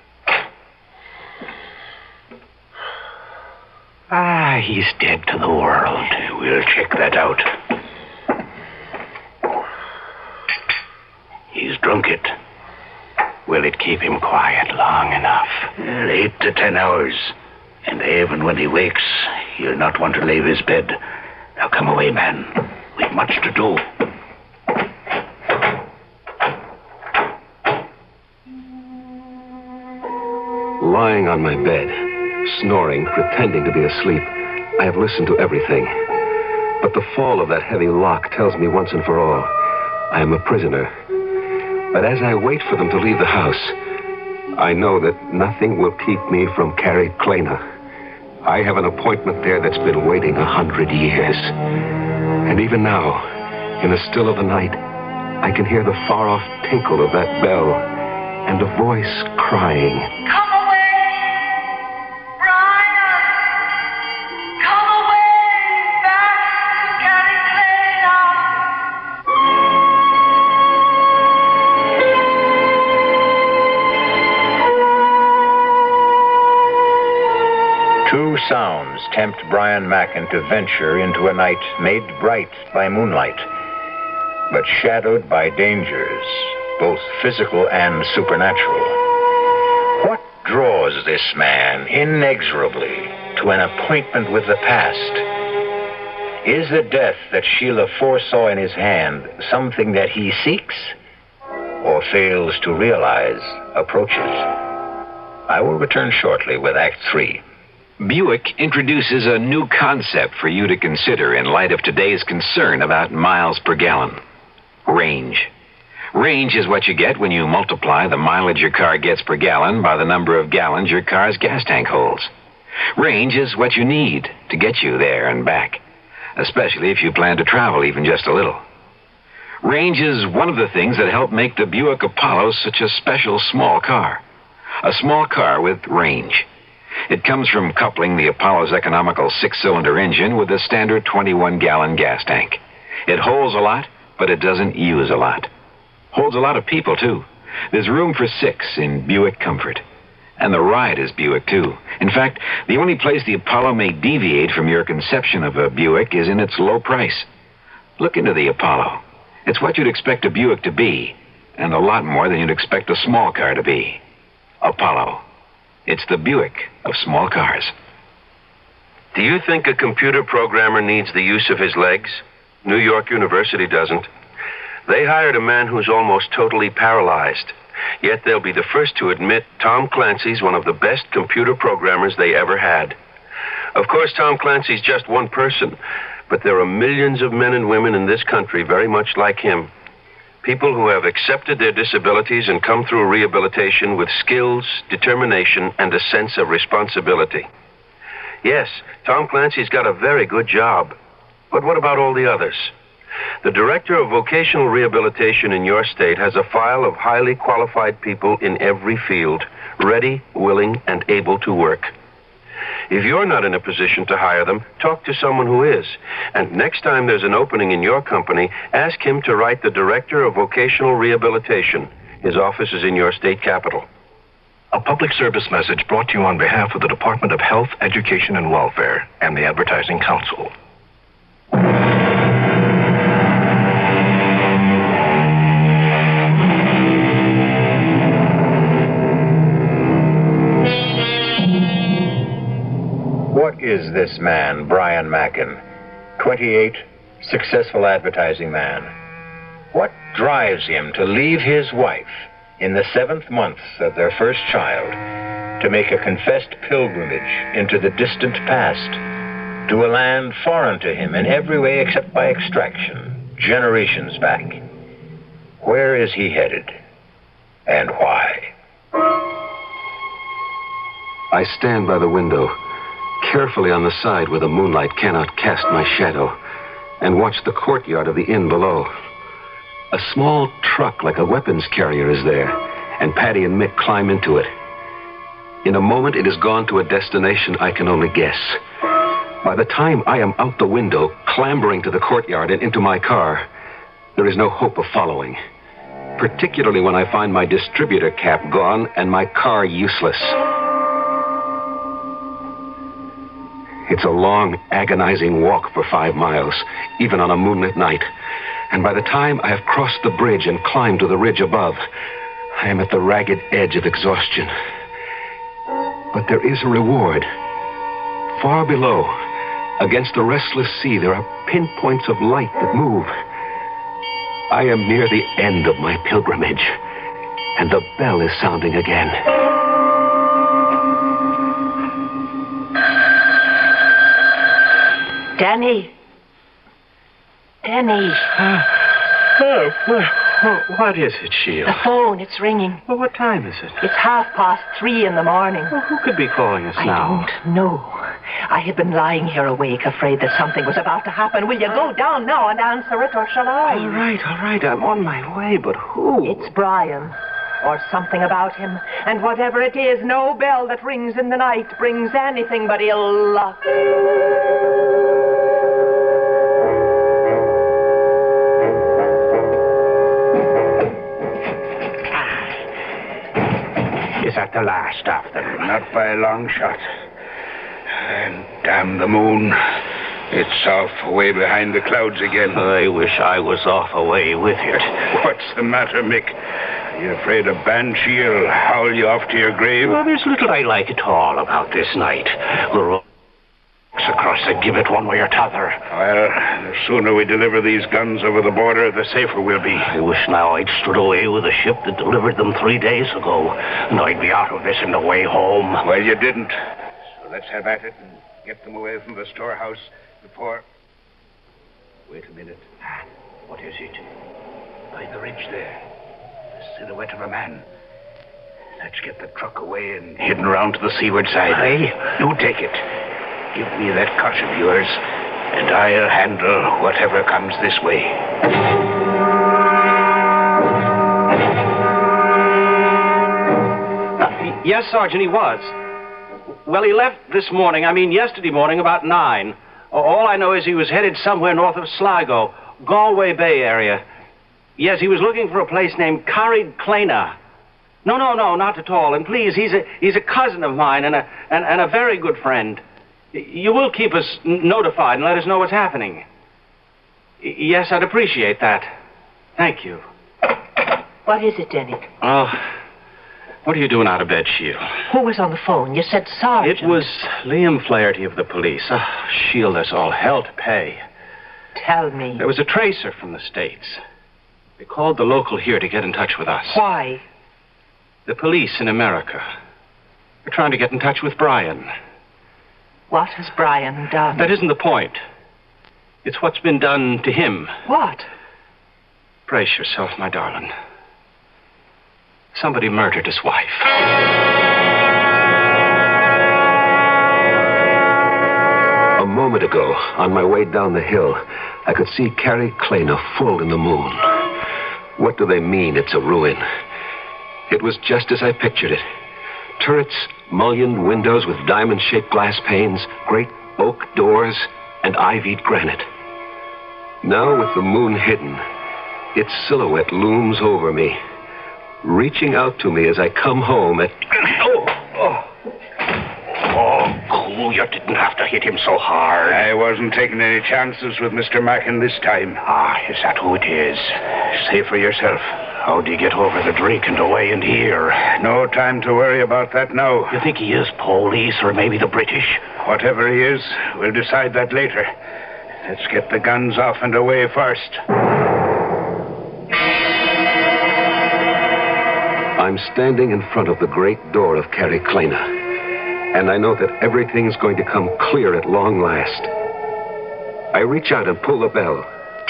He's dead to the world. We'll check that out. He's drunk it. Will it keep him quiet long enough? 8 to 10 hours. And even when he wakes, he'll not want to leave his bed. Now come away, man. We've much to do. Lying on my bed, snoring, pretending to be asleep, I have listened to everything. But the fall of that heavy lock tells me once and for all, I am a prisoner. But as I wait for them to leave the house, I know that nothing will keep me from Carriclana. I have an appointment there that's been waiting 100 years. And even now, in the still of the night, I can hear the far-off tinkle of that bell and a voice crying. Come away, Brian! Come away back to Carriclana! Two sounds tempt Brian Mackin to venture into a night made bright by moonlight. but shadowed by dangers, both physical and supernatural. What draws this man inexorably to an appointment with the past? Is the death that Sheila foresaw in his hand something that he seeks or fails to realize approaches? I will return shortly with Act 3. Buick introduces a new concept for you to consider in light of today's concern about miles per gallon. Range. Range is what you get when you multiply the mileage your car gets per gallon by the number of gallons your car's gas tank holds. Range is what you need to get you there and back, especially if you plan to travel even just a little. Range is one of the things that help make the Buick Apollo such a special small car. A small car with range. It comes from coupling the Apollo's economical 6-cylinder engine with a standard 21-gallon gas tank. It holds a lot, but it doesn't use a lot. Holds a lot of people, too. There's room for 6 in Buick Comfort. And the ride is Buick, too. In fact, the only place the Apollo may deviate from your conception of a Buick is in its low price. Look into the Apollo. It's what you'd expect a Buick to be, and a lot more than you'd expect a small car to be. Apollo. It's the Buick of small cars. Do you think a computer programmer needs the use of his legs? New York University doesn't. They hired a man who's almost totally paralyzed. Yet they'll be the first to admit Tom Clancy's one of the best computer programmers they ever had. Of course, Tom Clancy's just one person, but there are millions of men and women in this country very much like him. People who have accepted their disabilities and come through rehabilitation with skills, determination, and a sense of responsibility. Yes, Tom Clancy's got a very good job. But what about all the others? The Director of Vocational Rehabilitation in your state has a file of highly qualified people in every field, ready, willing, and able to work. If you're not in a position to hire them, talk to someone who is. And next time there's an opening in your company, ask him to write the Director of Vocational Rehabilitation. His office is in your state capital. A public service message brought to you on behalf of the Department of Health, Education, and Welfare and the Advertising Council. What is this man, Brian Mackin? 28, successful advertising man. What drives him to leave his wife in the 7th month of their first child to make a confessed pilgrimage into the distant past, to a land foreign to him in every way except by extraction, generations back? Where is he headed, and why? I stand by the window, carefully on the side where the moonlight cannot cast my shadow, and watch the courtyard of the inn below. A small truck like a weapons carrier is there, and Patty and Mick climb into it. In a moment, it has gone to a destination I can only guess. By the time I am out the window, clambering to the courtyard and into my car, there is no hope of following, particularly when I find my distributor cap gone and my car useless. It's a long, agonizing walk for 5 miles, even on a moonlit night. And by the time I have crossed the bridge and climbed to the ridge above, I am at the ragged edge of exhaustion. But there is a reward. Far below, against the restless sea, there are pinpoints of light that move. I am near the end of my pilgrimage, and the bell is sounding again. Danny. Danny. What is it, Sheila? The phone, it's ringing. Well, what time is it? It's 3:30 in the morning. Well, who could be calling us now? I don't know. I had been lying here awake, afraid that something was about to happen. Will you go down now and answer it, or shall I? All right. I'm on my way, but who? It's Brian. Or something about him. And whatever it is, no bell that rings in the night brings anything but ill luck. Is that the last of them? Not by a long shot. And damn the moon. It's off away behind the clouds again. I wish I was off away with it. What's the matter, Mick? Are you afraid a banshee'll howl you off to your grave? Well, there's little I like at all about this night. The road across the gibbet one way or t'other. Well, the sooner we deliver these guns over the border, the safer we'll be. I wish now I'd stood away with the ship that delivered them 3 days ago, and I'd be out of this on the way home. Well, you didn't. So let's have at it and get them away from the storehouse before... Wait a minute. What is it? By the ridge there. The silhouette of a man. Let's get the truck away and hidden around to the seaward side. Aye. You take it. Give me that cot of yours, and I'll handle whatever comes this way. Yes, Sergeant, he was. Well, he left yesterday morning about 9. All I know is he was headed somewhere north of Sligo, Galway Bay area. Yes, he was looking for a place named Carried Clena. No, not at all. And please, he's a cousin of mine and a very good friend. You will keep us notified and let us know what's happening. Yes, I'd appreciate that. Thank you. What is it, Denny? Oh, what are you doing out of bed, Sheila? Who was on the phone? You said Sergeant. It was Liam Flaherty of the police. Oh, Sheila, there's all hell to pay. Tell me. There was a tracer from the States. They called the local here to get in touch with us. Why? The police in America. They're trying to get in touch with Brian. What has Brian done? That isn't the point. It's what's been done to him. What? Brace yourself, my darling. Somebody murdered his wife. A moment ago, on my way down the hill, I could see Carrie Clena full in the moon. What do they mean it's a ruin? It was just as I pictured it. Turrets, mullioned windows with diamond-shaped glass panes, great oak doors, and ivied granite. Now, with the moon hidden, its silhouette looms over me, reaching out to me as I come home at... Oh, cool. You didn't have to hit him so hard. I wasn't taking any chances with Mr. Mackin this time. Ah, is that who it is? Say for yourself. How'd he get over the drink and away and here? No time to worry about that now. You think he is police or maybe the British? Whatever he is, we'll decide that later. Let's get the guns off and away first. I'm standing in front of the great door of Carrie Clena, and I know that everything's going to come clear at long last. I reach out and pull the bell.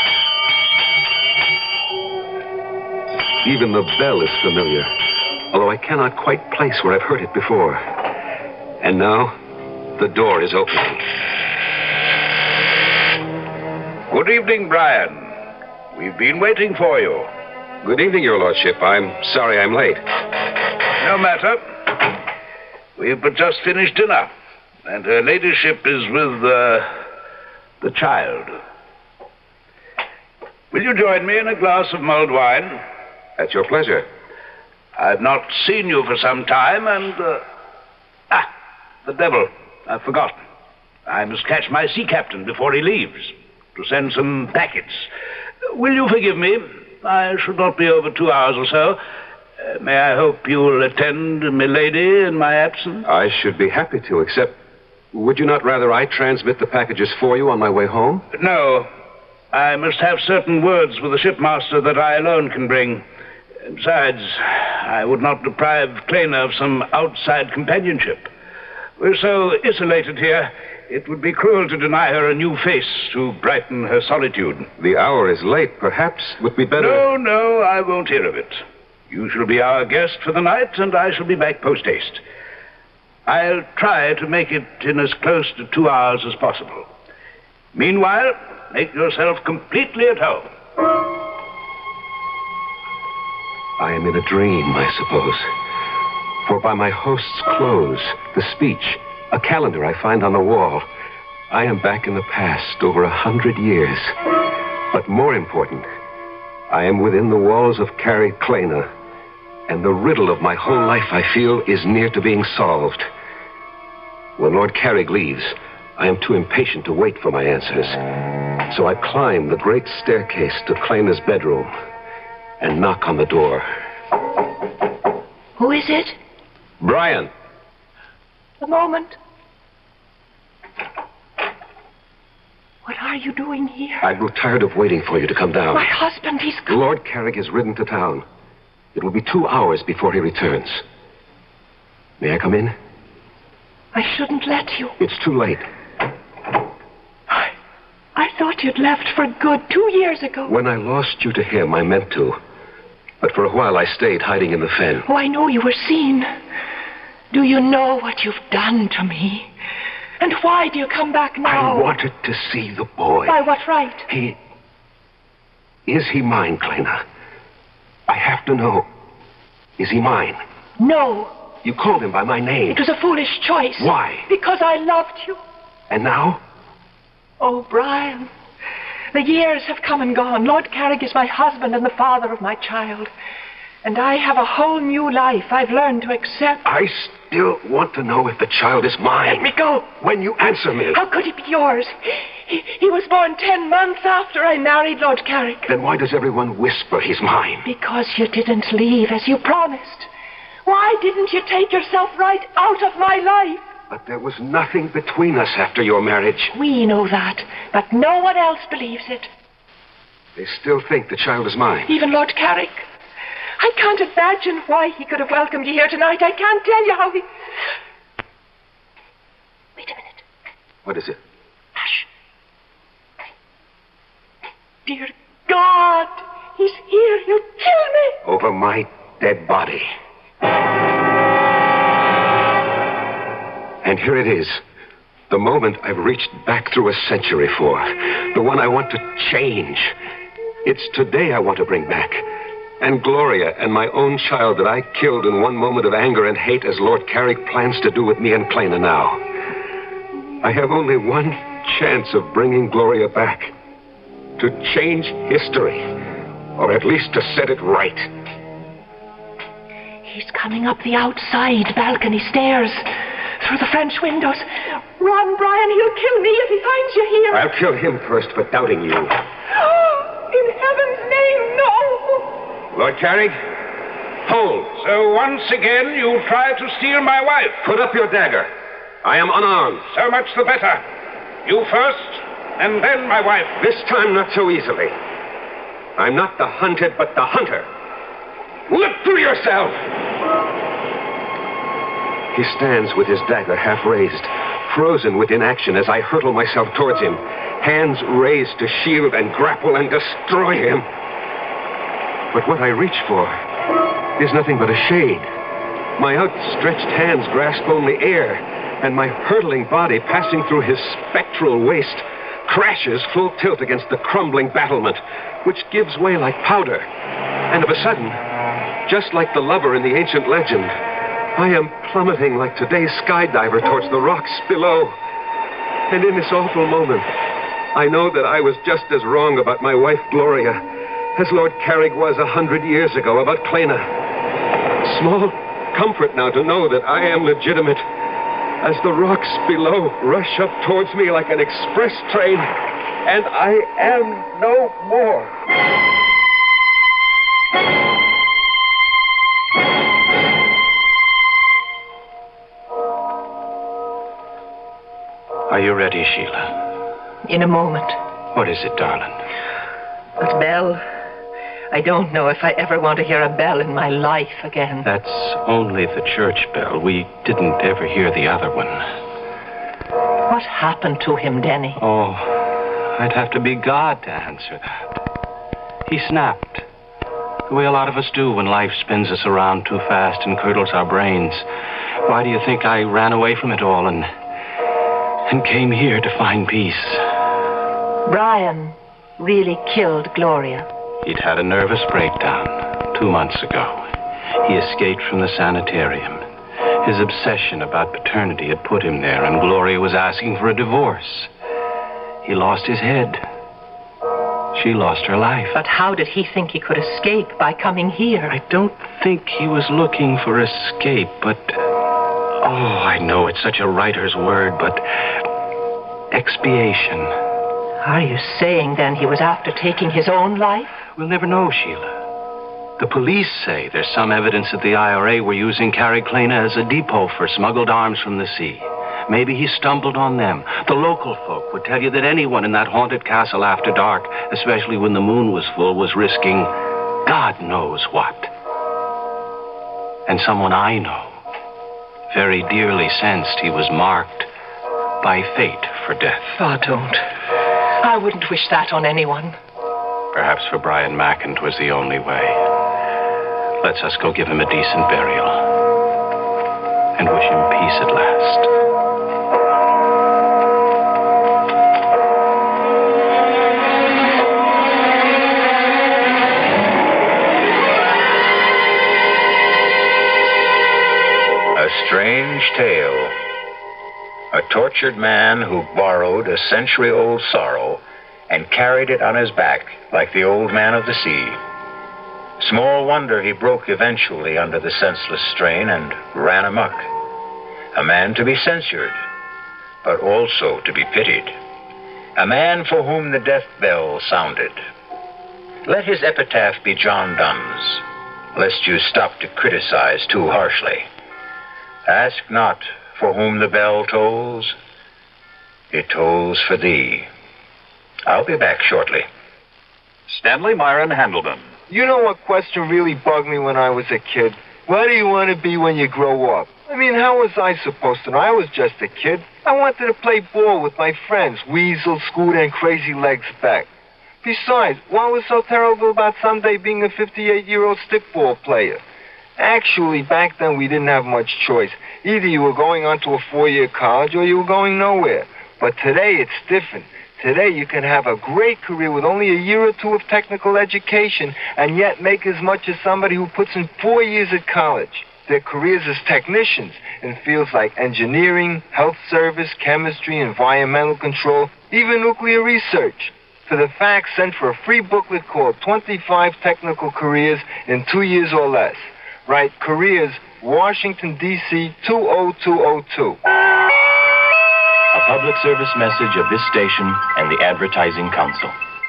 Even the bell is familiar, although I cannot quite place where I've heard it before. And now, the door is opening. Good evening, Brian. We've been waiting for you. Good evening, Your Lordship. I'm sorry I'm late. No matter. We've but just finished dinner, and her ladyship is with the child. Will you join me in a glass of mulled wine? At your pleasure. I've not seen you for some time, and... the devil. I've forgotten. I must catch my sea captain before he leaves, to send some packets. Will you forgive me? I should not be over 2 hours or so. May I hope you'll attend milady in my absence? I should be happy to, except... Would you not rather I transmit the packages for you on my way home? No. I must have certain words with the shipmaster that I alone can bring. Besides, I would not deprive Clena of some outside companionship. We're so isolated here, it would be cruel to deny her a new face to brighten her solitude. The hour is late. Perhaps it would be better... No, I won't hear of it. You shall be our guest for the night, and I shall be back post-haste. I'll try to make it in as close to 2 hours as possible. Meanwhile, make yourself completely at home. I am in a dream, I suppose. For by my host's clothes, the speech, a calendar I find on the wall, I am back in the past over 100 years. But more important, I am within the walls of Carrie Clena, and the riddle of my whole life, I feel, is near to being solved. When Lord Carrig leaves, I am too impatient to wait for my answers. So I climb the great staircase to Kleina's bedroom and knock on the door. Who is it? Brian. A moment. What are you doing here? I grew tired of waiting for you to come down. My husband, he's gone. Lord Carrick has ridden to town. It will be 2 hours before he returns. May I come in? I shouldn't let you. It's too late. I thought you'd left for good 2 years ago. When I lost you to him, I meant to. But for a while, I stayed hiding in the fen. Oh, I know you were seen. Do you know what you've done to me? And why do you come back now? I wanted to see the boy. By what right? Is he mine, Kleina? I have to know. Is he mine? No. You called him by my name. It was a foolish choice. Why? Because I loved you. And now? Oh, Brian, the years have come and gone. Lord Carrick is my husband and the father of my child. And I have a whole new life I've learned to accept. I still want to know if the child is mine. Let me go. When you answer me. How could he be yours? He was born 10 months after I married Lord Carrick. Then why does everyone whisper he's mine? Because you didn't leave as you promised. Why didn't you take yourself right out of my life? But there was nothing between us after your marriage. We know that, but no one else believes it. They still think the child is mine. Even Lord Carrick. I can't imagine why he could have welcomed you here tonight. I can't tell you how he... Wait a minute. What is it? Hush. Dear God, he's here. You'll kill me. Over my dead body. And here it is. The moment I've reached back through a century for. The one I want to change. It's today I want to bring back. And Gloria and my own child that I killed in one moment of anger and hate as Lord Carrick plans to do with me and Kleina now. I have only one chance of bringing Gloria back. To change history. Or at least to set it right. He's coming up the outside balcony stairs. Through the French windows. Run, Brian, he'll kill me if he finds you here. I'll kill him first for doubting you. In heaven's name, no! Lord Carrick, hold. So once again you try to steal my wife. Put up your dagger. I am unarmed. So much the better. You first, and then my wife. This time not so easily. I'm not the hunted, but the hunter. Look to yourself! He stands with his dagger half raised, frozen with inaction as I hurtle myself towards him, hands raised to shield and grapple and destroy him. But what I reach for is nothing but a shade. My outstretched hands grasp only air, and my hurtling body passing through his spectral waist crashes full tilt against the crumbling battlement, which gives way like powder. And of a sudden, just like the lover in the ancient legend, I am plummeting like today's skydiver towards the rocks below. And in this awful moment, I know that I was just as wrong about my wife, Gloria, as Lord Carrick was 100 years ago about Kleina. Small comfort now to know that I am legitimate, as the rocks below rush up towards me like an express train, and I am no more. Are you ready, Sheila? In a moment. What is it, darling? That bell. I don't know if I ever want to hear a bell in my life again. That's only the church bell. We didn't ever hear the other one. What happened to him, Denny? Oh, I'd have to be God to answer that. He snapped. The way a lot of us do when life spins us around too fast and curdles our brains. Why do you think I ran away from it all and came here to find peace? Brian really killed Gloria. He'd had a nervous breakdown 2 months ago. He escaped from the sanitarium. His obsession about paternity had put him there, and Gloria was asking for a divorce. He lost his head. She lost her life. But how did he think he could escape by coming here? I don't think he was looking for escape, but... Oh, I know it's such a writer's word, but expiation. Are you saying, then, he was after taking his own life? We'll never know, Sheila. The police say there's some evidence that the IRA were using Carrickclana as a depot for smuggled arms from the sea. Maybe he stumbled on them. The local folk would tell you that anyone in that haunted castle after dark, especially when the moon was full, was risking God knows what. And someone I know very dearly sensed he was marked by fate for death. Oh, don't. I wouldn't wish that on anyone. Perhaps for Brian Macken 'twas the only way. Let's us go give him a decent burial and wish him peace at last. A strange tale. A tortured man who borrowed a century-old sorrow and carried it on his back like the old man of the sea. Small wonder he broke eventually under the senseless strain and ran amok. A man to be censured, but also to be pitied. A man for whom the death bell sounded. Let his epitaph be John Donne's, lest you stop to criticize too harshly. Ask not for whom the bell tolls, it tolls for thee. I'll be back shortly. Stanley Myron Handelman. You know what question really bugged me when I was a kid? What do you want to be when you grow up? I mean, how was I supposed to know? I was just a kid. I wanted to play ball with my friends, Weasel, Scooter, and Crazy Legs Beck. Besides, what was so terrible about someday being a 58-year-old stickball player? Actually, back then we didn't have much choice. Either you were going on to a 4-year college or you were going nowhere. But today it's different. Today you can have a great career with only a year or two of technical education and yet make as much as somebody who puts in 4 years at college. Their careers as technicians in fields like engineering, health service, chemistry, environmental control, even nuclear research. For the facts, send for a free booklet called 25 Technical Careers in 2 years or less. Write Careers, Washington, D.C. 20202. A public service message of this station and the Advertising Council.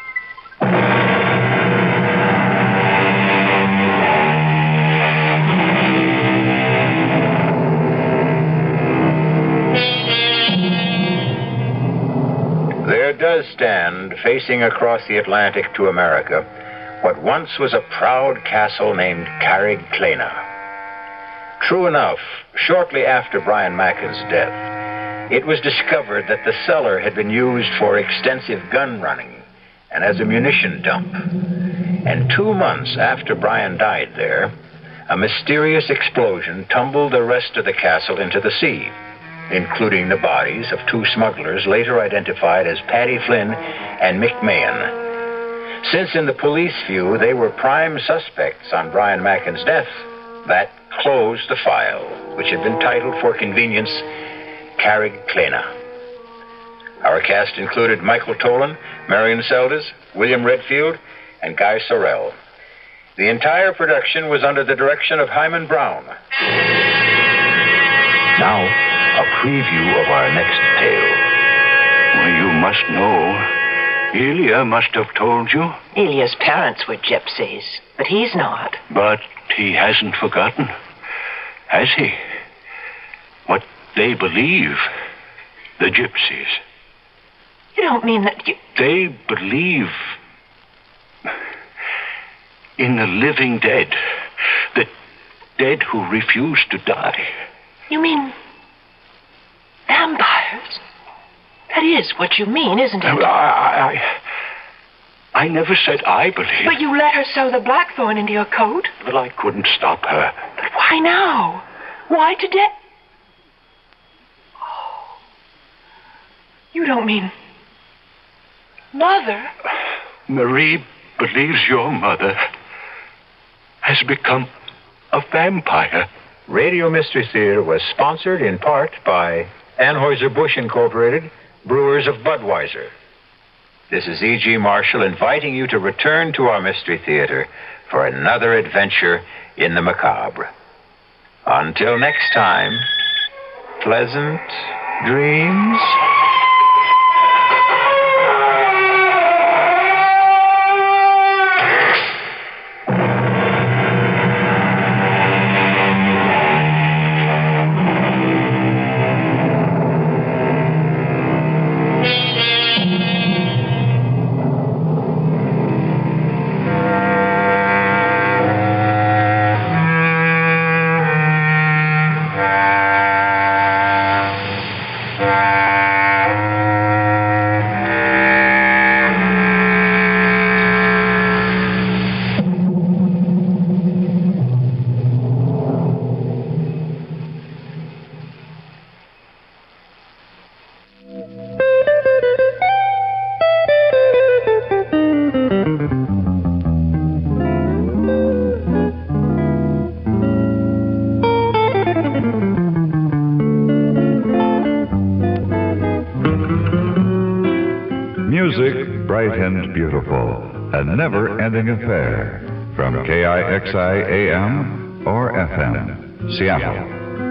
There does stand, facing across the Atlantic to America, what once was a proud castle named Carrickclana. True enough, shortly after Brian Macken's death, it was discovered that the cellar had been used for extensive gun running and as a munition dump. And 2 months after Brian died there, a mysterious explosion tumbled the rest of the castle into the sea, including the bodies of 2 smugglers later identified as Paddy Flynn and Mick Mahan. Since in the police view they were prime suspects on Brian Macken's death, that closed the file, which had been titled for convenience Carrickclana. Our cast included Michael Tolan, Marion Seldes, William Redfield, and Guy Sorrell. The entire production was under the direction of Hyman Brown. Now, a preview of our next tale. Well, you must know. Ilya must have told you. Ilya's parents were gypsies, but he's not. But he hasn't forgotten, has he? What they believe, the gypsies. You don't mean that you... They believe in the living dead, the dead who refuse to die. You mean vampires? That is what you mean, isn't it? I never said I believed. But you let her sew the blackthorn into your coat. Well, I couldn't stop her. But why now? Why today? Oh. You don't mean... Mother? Marie believes your mother has become a vampire. Radio Mystery Theater was sponsored in part by Anheuser-Busch Incorporated, Brewers of Budweiser. This is E.G. Marshall inviting you to return to our Mystery Theater for another adventure in the macabre. Until next time, pleasant dreams. bright and beautiful, a never-ending affair. From KIXI AM or FM, Seattle.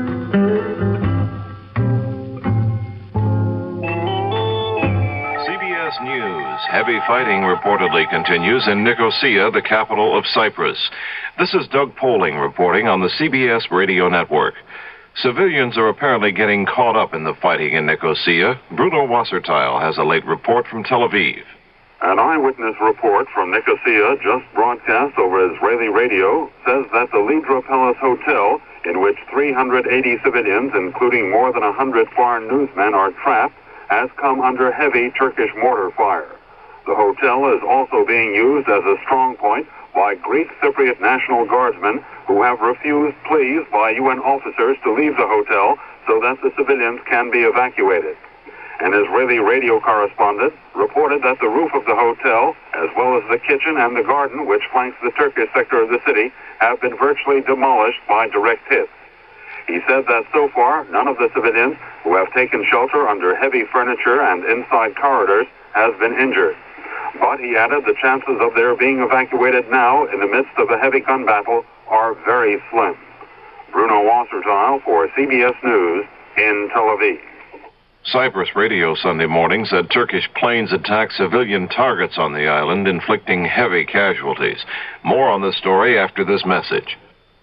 CBS News. Heavy fighting reportedly continues in Nicosia, the capital of Cyprus. This is Doug Poling reporting on the CBS radio network. Civilians are apparently getting caught up in the fighting in Nicosia. Bruno Wasserteil has a late report from Tel Aviv. An eyewitness report from Nicosia, just broadcast over Israeli radio, says that the Lidra Palace Hotel, in which 380 civilians, including more than 100 foreign newsmen, are trapped, has come under heavy Turkish mortar fire. The hotel is also being used as a strong point by Greek Cypriot National Guardsmen who have refused pleas by UN officers to leave the hotel so that the civilians can be evacuated. An Israeli radio correspondent reported that the roof of the hotel, as well as the kitchen and the garden which flanks the Turkish sector of the city, have been virtually demolished by direct hits. He said that so far, none of the civilians who have taken shelter under heavy furniture and inside corridors has been injured. But he added the chances of their being evacuated now in the midst of a heavy gun battle are very slim. Bruno Wasserteil for CBS News in Tel Aviv. Cyprus radio Sunday morning said Turkish planes attacked civilian targets on the island, inflicting heavy casualties. More on the story after this message.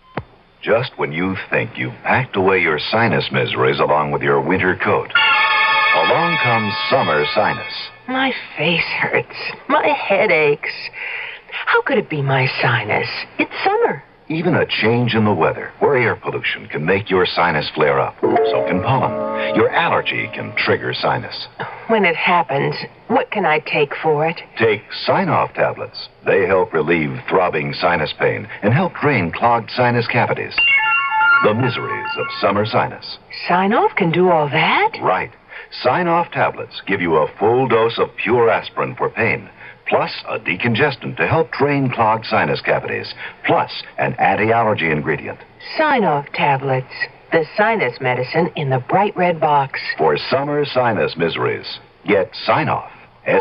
Just when you think you've packed away your sinus miseries along with your winter coat, along comes summer sinus. My face hurts. My head aches. How could it be my sinus? It's summer. Even a change in the weather or air pollution can make your sinus flare up. So can pollen. Your allergy can trigger sinus. When it happens, what can I take for it? Take Sign-Off tablets. They help relieve throbbing sinus pain and help drain clogged sinus cavities. The miseries of summer sinus. Sign-Off can do all that? Right. Sign-Off tablets give you a full dose of pure aspirin for pain, plus a decongestant to help drain clogged sinus cavities, plus an anti-allergy ingredient. Sign-Off tablets. The sinus medicine in the bright red box. For summer sinus miseries, get Sign-Off.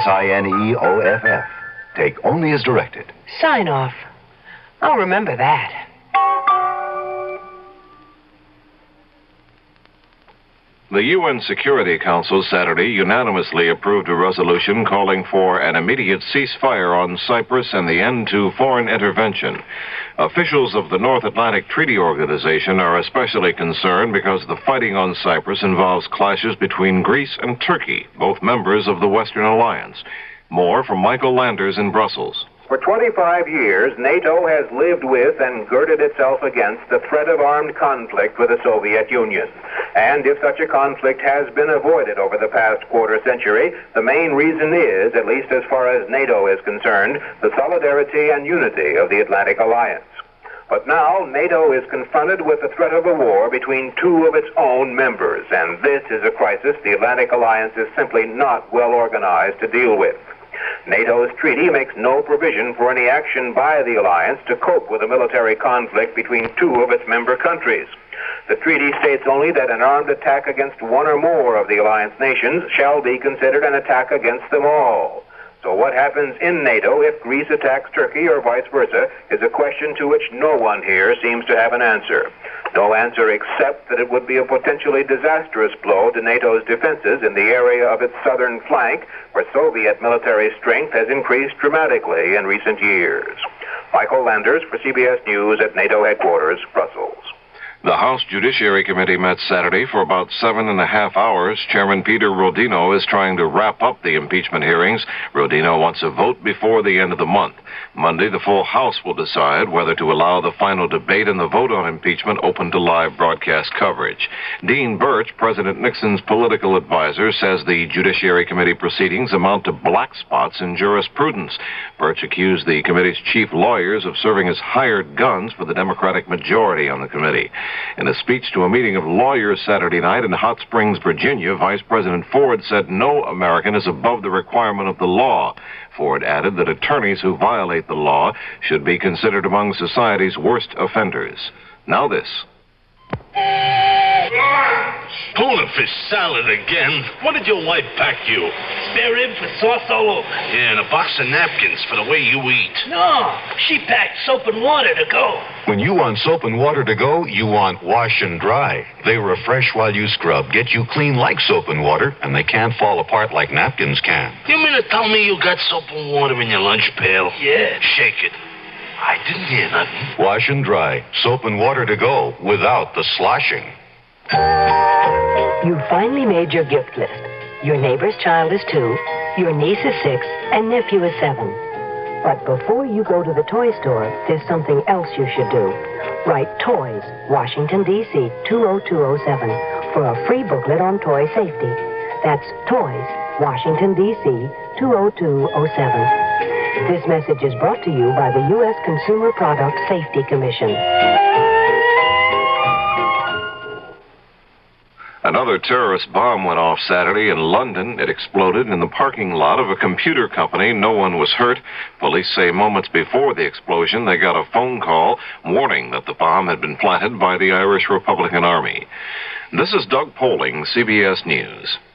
Signeoff. Take only as directed. Sign-Off. I'll remember that. The UN Security Council Saturday unanimously approved a resolution calling for an immediate ceasefire on Cyprus and the end to foreign intervention. Officials of the North Atlantic Treaty Organization are especially concerned because the fighting on Cyprus involves clashes between Greece and Turkey, both members of the Western Alliance. More from Michael Landers in Brussels. For 25 years, NATO has lived with and girded itself against the threat of armed conflict with the Soviet Union. And if such a conflict has been avoided over the past quarter century, the main reason is, at least as far as NATO is concerned, the solidarity and unity of the Atlantic Alliance. But now, NATO is confronted with the threat of a war between two of its own members, and this is a crisis the Atlantic Alliance is simply not well organized to deal with. NATO's treaty makes no provision for any action by the alliance to cope with a military conflict between two of its member countries. The treaty states only that an armed attack against one or more of the alliance nations shall be considered an attack against them all. So what happens in NATO if Greece attacks Turkey or vice versa is a question to which no one here seems to have an answer. No answer except that it would be a potentially disastrous blow to NATO's defenses in the area of its southern flank, where Soviet military strength has increased dramatically in recent years. Michael Landers for CBS News at NATO headquarters, Brussels. The House Judiciary Committee met Saturday for about 7.5 hours. Chairman Peter Rodino is trying to wrap up the impeachment hearings. Rodino wants a vote before the end of the month. Monday, the full House will decide whether to allow the final debate and the vote on impeachment open to live broadcast coverage. Dean Birch, President Nixon's political advisor, says the Judiciary Committee proceedings amount to black spots in jurisprudence. Birch accused the committee's chief lawyers of serving as hired guns for the Democratic majority on the committee. In a speech to a meeting of lawyers Saturday night in Hot Springs, Virginia, Vice President Ford said no American is above the requirement of the law. Ford added that attorneys who violate the law should be considered among society's worst offenders. Now this. Tuna fish salad again? What did your wife pack you? Spare rib for sauce all over. Yeah, and a box of napkins for the way you eat. No, she packed soap and water to go. When you want soap and water to go, you want Wash and Dry. They refresh while you scrub, get you clean like soap and water, and they can't fall apart like napkins can. You mean to tell me you got soap and water in your lunch pail? Yeah. Shake it. I didn't hear nothing. Wash and Dry. Soap and water to go without the sloshing. You've finally made your gift list. Your neighbor's child is 2, your niece is 6, and nephew is 7. But before you go to the toy store, there's something else you should do. Write Toys, Washington, D.C. 20207 for a free booklet on toy safety. That's Toys, Washington, D.C. 20207. This message is brought to you by the U.S. Consumer Product Safety Commission. Another terrorist bomb went off Saturday in London. It exploded in the parking lot of a computer company. No one was hurt. Police say moments before the explosion, they got a phone call warning that the bomb had been planted by the Irish Republican Army. This is Doug Poling, CBS News.